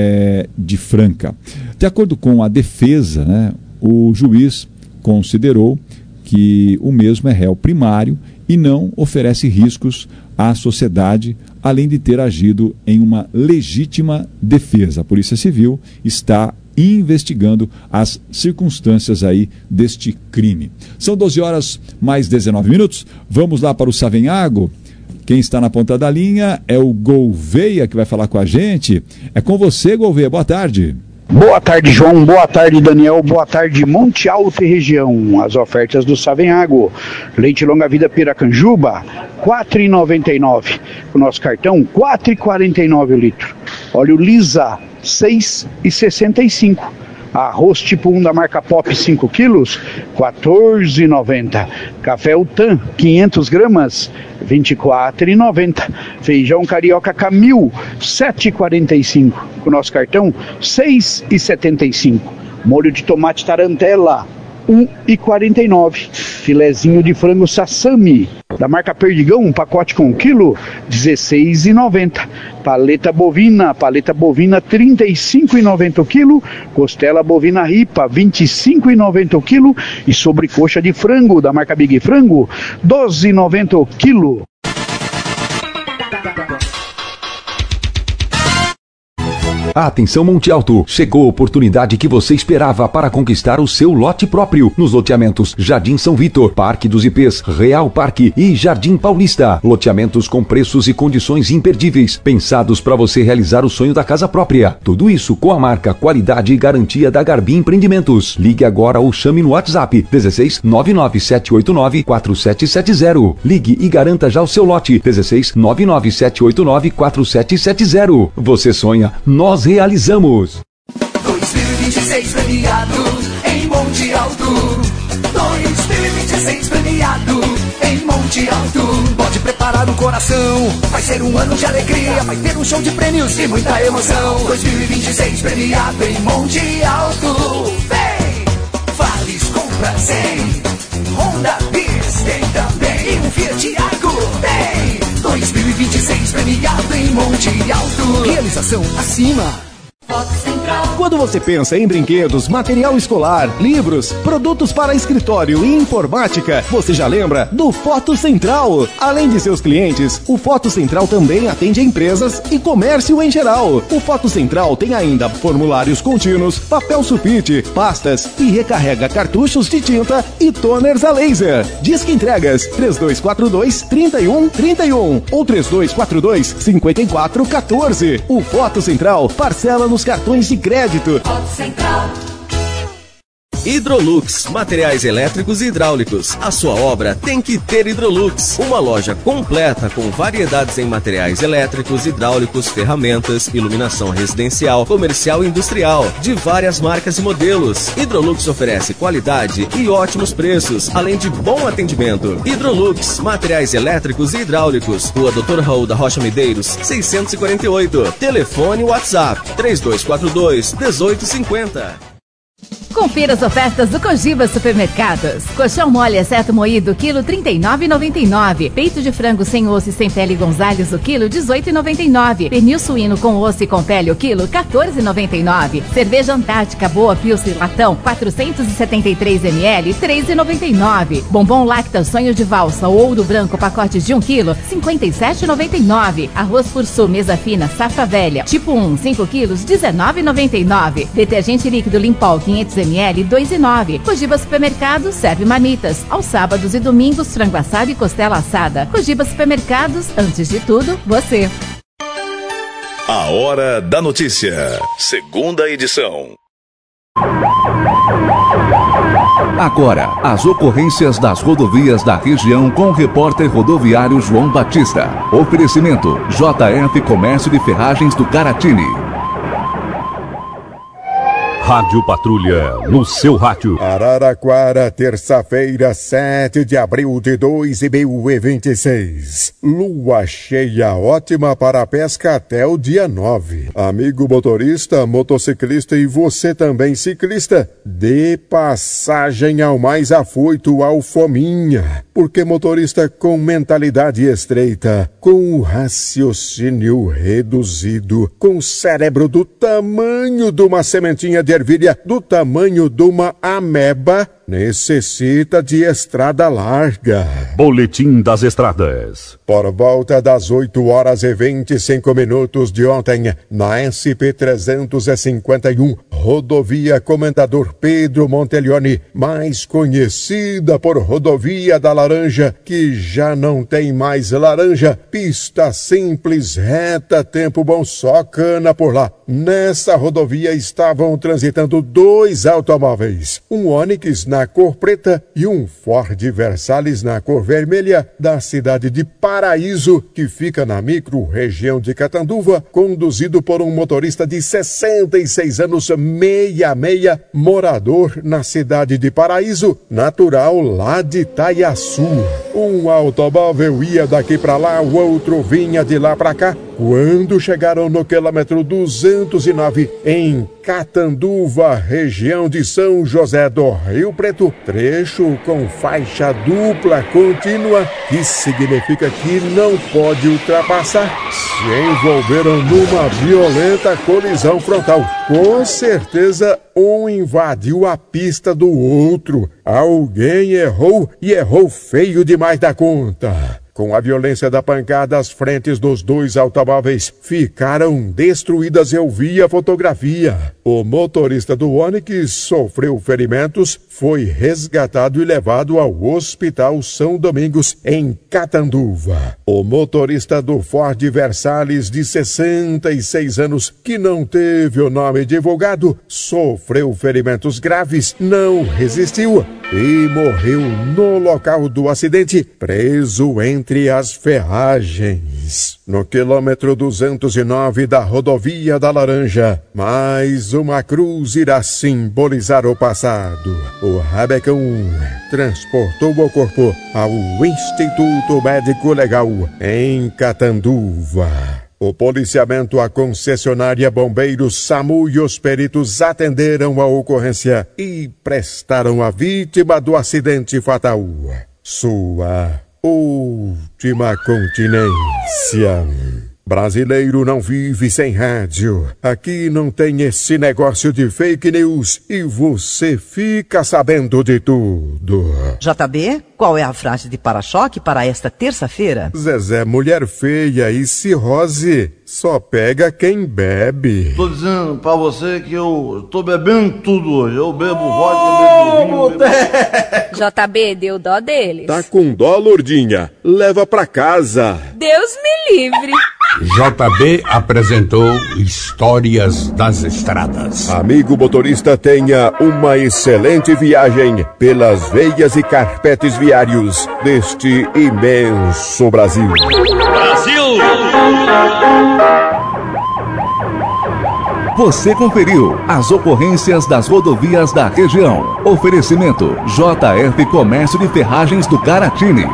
de Franca. De acordo com a defesa, né, o juiz considerou que o mesmo é réu primário e não oferece riscos à sociedade, além de ter agido em uma legítima defesa. A Polícia Civil está investigando as circunstâncias aí deste crime. São 12 horas mais 19 minutos. Vamos lá para o Savenhago. Quem está na ponta da linha é o Gouveia, que vai falar com a gente. É com você, Gouveia. Boa tarde. Boa tarde, João. Boa tarde, Daniel. Boa tarde, Monte Alto e região. As ofertas do Savenhago. Leite longa vida Piracanjuba, R$ 4,99. O nosso cartão, R$ 4,49 o litro. Óleo Lisa, R$ 6,65. Arroz tipo 1 da marca Pop 5 quilos, R$ 14,90. Café Utan 500 gramas, R$ 24,90. Feijão carioca Camil, R$ 7,45. Com o nosso cartão, R$ 6,75. Molho de tomate Tarantella, R$ 1,49. Filezinho de frango Sassami, da marca Perdigão, um pacote com 1 quilo, R$ 16,90. Paleta bovina R$ 35,90 o quilo. Costela bovina ripa, R$ 25,90 o quilo. E sobrecoxa de frango, da marca Big Frango, R$ 12,90 o quilo. Atenção Monte Alto, chegou a oportunidade que você esperava para conquistar o seu lote próprio nos loteamentos Jardim São Vitor, Parque dos Ipês, Real Parque e Jardim Paulista. Loteamentos com preços e condições imperdíveis, pensados para você realizar o sonho da casa própria. Tudo isso com a marca, qualidade e garantia da Garbi Empreendimentos. Ligue agora ou chame no WhatsApp 16 99789 4770. Ligue e garanta já o seu lote 16 99789 4770. Você sonha, nós realizamos. 2026 premiado em Monte Alto. 2026 premiado em Monte Alto. Pode preparar o coração, vai ser um ano de alegria. Vai ter um show de prêmios e muita emoção. 2026 premiado em Monte Alto. Vem! Vales compra 100. Honda Bis tem também. E um Fiat Argo tem. 2026 premiado em Monte Alto. Realização acima. Foto Central. Quando você pensa em brinquedos, material escolar, livros, produtos para escritório e informática, você já lembra do Foto Central. Além de seus clientes, o Foto Central também atende empresas e comércio em geral. O Foto Central tem ainda formulários contínuos, papel sulfite, pastas e recarrega cartuchos de tinta e toners a laser. Disque entregas 3242-3131 ou 3242-5414. O Foto Central parcela nos cartões de crédito. Hidrolux, materiais elétricos e hidráulicos. A sua obra tem que ter Hidrolux. Uma loja completa com variedades em materiais elétricos, hidráulicos, ferramentas, iluminação residencial, comercial e industrial, de várias marcas e modelos. Hidrolux oferece qualidade e ótimos preços, além de bom atendimento. Hidrolux, materiais elétricos e hidráulicos. Rua Dr. Raul da Rocha Medeiros, 648. Telefone WhatsApp 3242-1850. Confira as ofertas do Cogiba Supermercados. Colchão mole exceto moído, quilo R$ 39,99. Peito de frango sem osso e sem pele Gonzales, o quilo R$ 18,99. Pernil suíno com osso e com pele, o quilo R$ 14,99. Cerveja Antártica Boa Pilsen Latão, 473 ml, R$ 3,99. Bombom Lacta Sonho de Valsa ou Ouro Branco, pacotes de 1 quilo, R$ 57,99. Arroz Fursu Mesa Fina Safra Velha, tipo 1, 5 quilos, R$ 19,99. Detergente líquido Limpol 500 ml, 2,9. Cogiba Supermercados serve marmitas. Aos sábados e domingos, frango assado e costela assada. Cogiba Supermercados, antes de tudo, você. A Hora da Notícia. Segunda edição. Agora, as ocorrências das rodovias da região com o repórter rodoviário João Batista. Oferecimento: JF Comércio de Ferragens do Caratini. Rádio Patrulha, no seu rádio. Araraquara, terça-feira, 7 de abril de 2026. Lua cheia ótima para a pesca até o dia 9. Amigo motorista, motociclista e você também ciclista, dê passagem ao mais afoito, ao fominha. Porque motorista com mentalidade estreita, com raciocínio reduzido, com cérebro do tamanho de uma sementinha de ervilha, do tamanho de uma ameba, necessita de estrada larga. Boletim das Estradas. Por volta das 8h25 de ontem, na SP-351, rodovia Comendador Pedro Monteleone, mais conhecida por Rodovia da Laranja, que já não tem mais laranja, pista simples, reta, tempo bom, só cana por lá. Nessa rodovia estavam transitando dois automóveis, um Onix na na cor preta e um Ford Versalhes na cor vermelha da cidade de Paraíso, que fica na micro-região de Catanduva, conduzido por um motorista de 66 anos, 66, morador na cidade de Paraíso, natural lá de Itaiaçu. Um automóvel ia daqui para lá, o outro vinha de lá para cá. Quando chegaram no quilômetro 209, em Catanduva, região de São José do Rio Preto, trecho com faixa dupla contínua, que significa que não pode ultrapassar, se envolveram numa violenta colisão frontal. Com certeza, um invadiu a pista do outro. Alguém errou e errou feio demais da conta. Com a violência da pancada, as frentes dos dois automóveis ficaram destruídas. Eu vi a fotografia. O motorista do Onix sofreu ferimentos, foi resgatado e levado ao Hospital São Domingos, em Catanduva. O motorista do Ford Versalhes, de 66 anos, que não teve o nome divulgado, sofreu ferimentos graves, não resistiu e morreu no local do acidente, preso entre as ferragens. No quilômetro 209 da rodovia da Laranja, mais uma cruz irá simbolizar o passado. O Rabecão transportou o corpo ao Instituto Médico Legal, em Catanduva. O policiamento, a concessionária, bombeiros, SAMU e os peritos atenderam a ocorrência e prestaram à vítima do acidente fatal sua última continência. Brasileiro não vive sem rádio. Aqui não tem esse negócio de fake news e você fica sabendo de tudo. JB, qual é a frase de para-choque para esta terça-feira? Zezé, mulher feia e cirrose só pega quem bebe. Tô dizendo pra você que eu tô bebendo tudo hoje. Eu bebo vodka, bebo vinho, bebo... JB, deu dó deles. Tá com dó, Lourdinha? Leva pra casa. Deus me livre. JB apresentou Histórias das Estradas. Amigo motorista, tenha uma excelente viagem pelas veias e carpetes viários deste imenso Brasil. Brasil! Você conferiu as ocorrências das rodovias da região. Oferecimento JF Comércio de Ferragens do Garatini.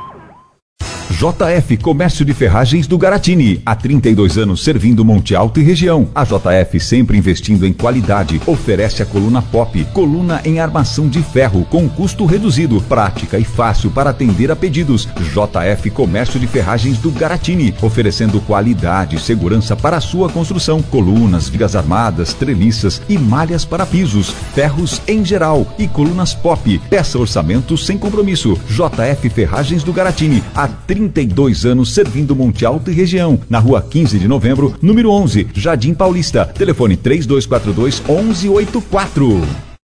JF Comércio de Ferragens do Garatini, há 32 anos servindo Monte Alto e região. A JF, sempre investindo em qualidade, oferece a coluna Pop, coluna em armação de ferro com custo reduzido, prática e fácil para atender a pedidos. JF Comércio de Ferragens do Garatini, oferecendo qualidade e segurança para a sua construção, colunas, vigas armadas, treliças e malhas para pisos, ferros em geral e colunas Pop. Peça orçamento sem compromisso. JF Ferragens do Garatini, há 32 anos servindo Monte Alto e região. Na rua 15 de novembro, número 11, Jardim Paulista. Telefone 3242-1184.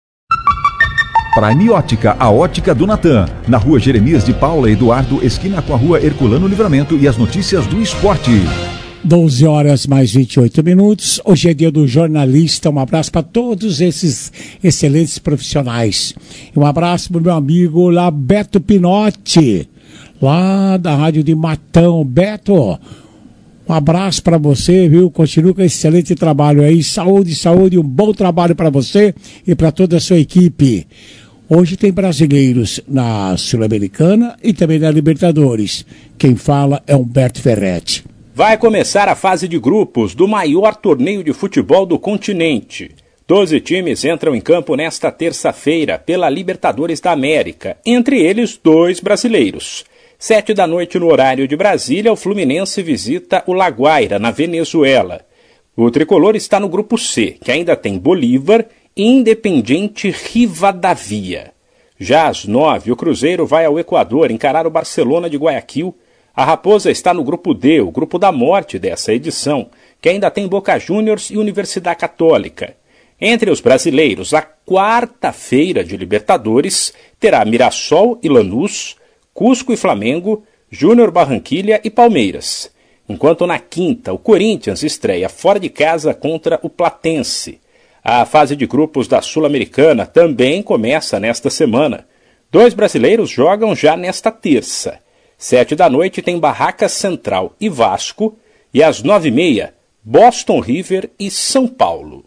Prime Ótica, a ótica do Natan. Na rua Jeremias de Paula Eduardo, esquina com a rua Herculano Livramento. E as notícias do esporte. 12 horas mais 28 minutos. Hoje é dia do jornalista. Um abraço para todos esses excelentes profissionais. Um abraço para o meu amigo lá, Beto Pinotti, lá da Rádio de Matão. Beto, um abraço para você, viu? Continua com esse excelente trabalho aí. Saúde, saúde, um bom trabalho para você e para toda a sua equipe. Hoje tem brasileiros na Sul-Americana e também na Libertadores. Quem fala é Humberto Ferretti. Vai começar a fase de grupos do maior torneio de futebol do continente. 12 times entram em campo nesta terça-feira pela Libertadores da América, entre eles 2 brasileiros. 7 da noite no horário de Brasília, o Fluminense visita o La Guaira, na Venezuela. O tricolor está no grupo C, que ainda tem Bolívar e Independiente Rivadavia. Já às 9, o Cruzeiro vai ao Equador encarar o Barcelona de Guayaquil. A Raposa está no grupo D, o grupo da morte dessa edição, que ainda tem Boca Juniors e Universidade Católica. Entre os brasileiros, a quarta-feira de Libertadores terá Mirassol e Lanús, Cusco e Flamengo, Júnior Barranquilha e Palmeiras. Enquanto na quinta, o Corinthians estreia fora de casa contra o Platense. A fase de grupos da Sul-Americana também começa nesta semana. 2 brasileiros jogam já nesta terça. 19h tem Barracas Central e Vasco, e às 9h30, Boston River e São Paulo.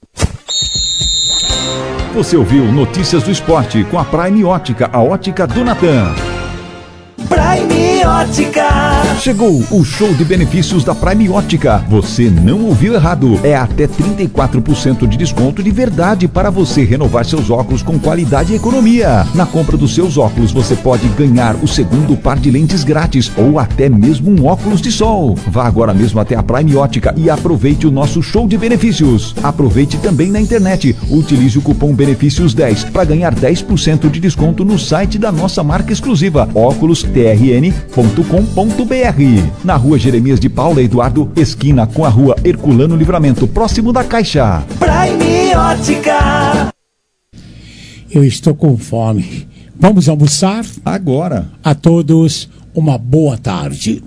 Você ouviu Notícias do Esporte com a Prime Ótica, a ótica do Natan. Prime Ótica. Chegou o show de benefícios da Prime Ótica. Você não ouviu errado. É até 34% de desconto de verdade para você renovar seus óculos com qualidade e economia. Na compra dos seus óculos, você pode ganhar o segundo par de lentes grátis ou até mesmo um óculos de sol. Vá agora mesmo até a Prime Ótica e aproveite o nosso show de benefícios. Aproveite também na internet. Utilize o cupom BENEFÍCIOS10 para ganhar 10% de desconto no site da nossa marca exclusiva, óculostrn.com.br. Na rua Jeremias de Paula Eduardo, esquina com a rua Herculano Livramento, próximo da Caixa. Prime Ótica. Eu estou com fome. Vamos almoçar? Agora. A todos, uma boa tarde.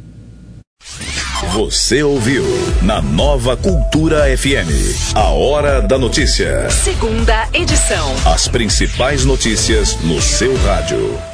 Você ouviu na Nova Cultura FM, a Hora da Notícia. Segunda edição. As principais notícias no seu rádio.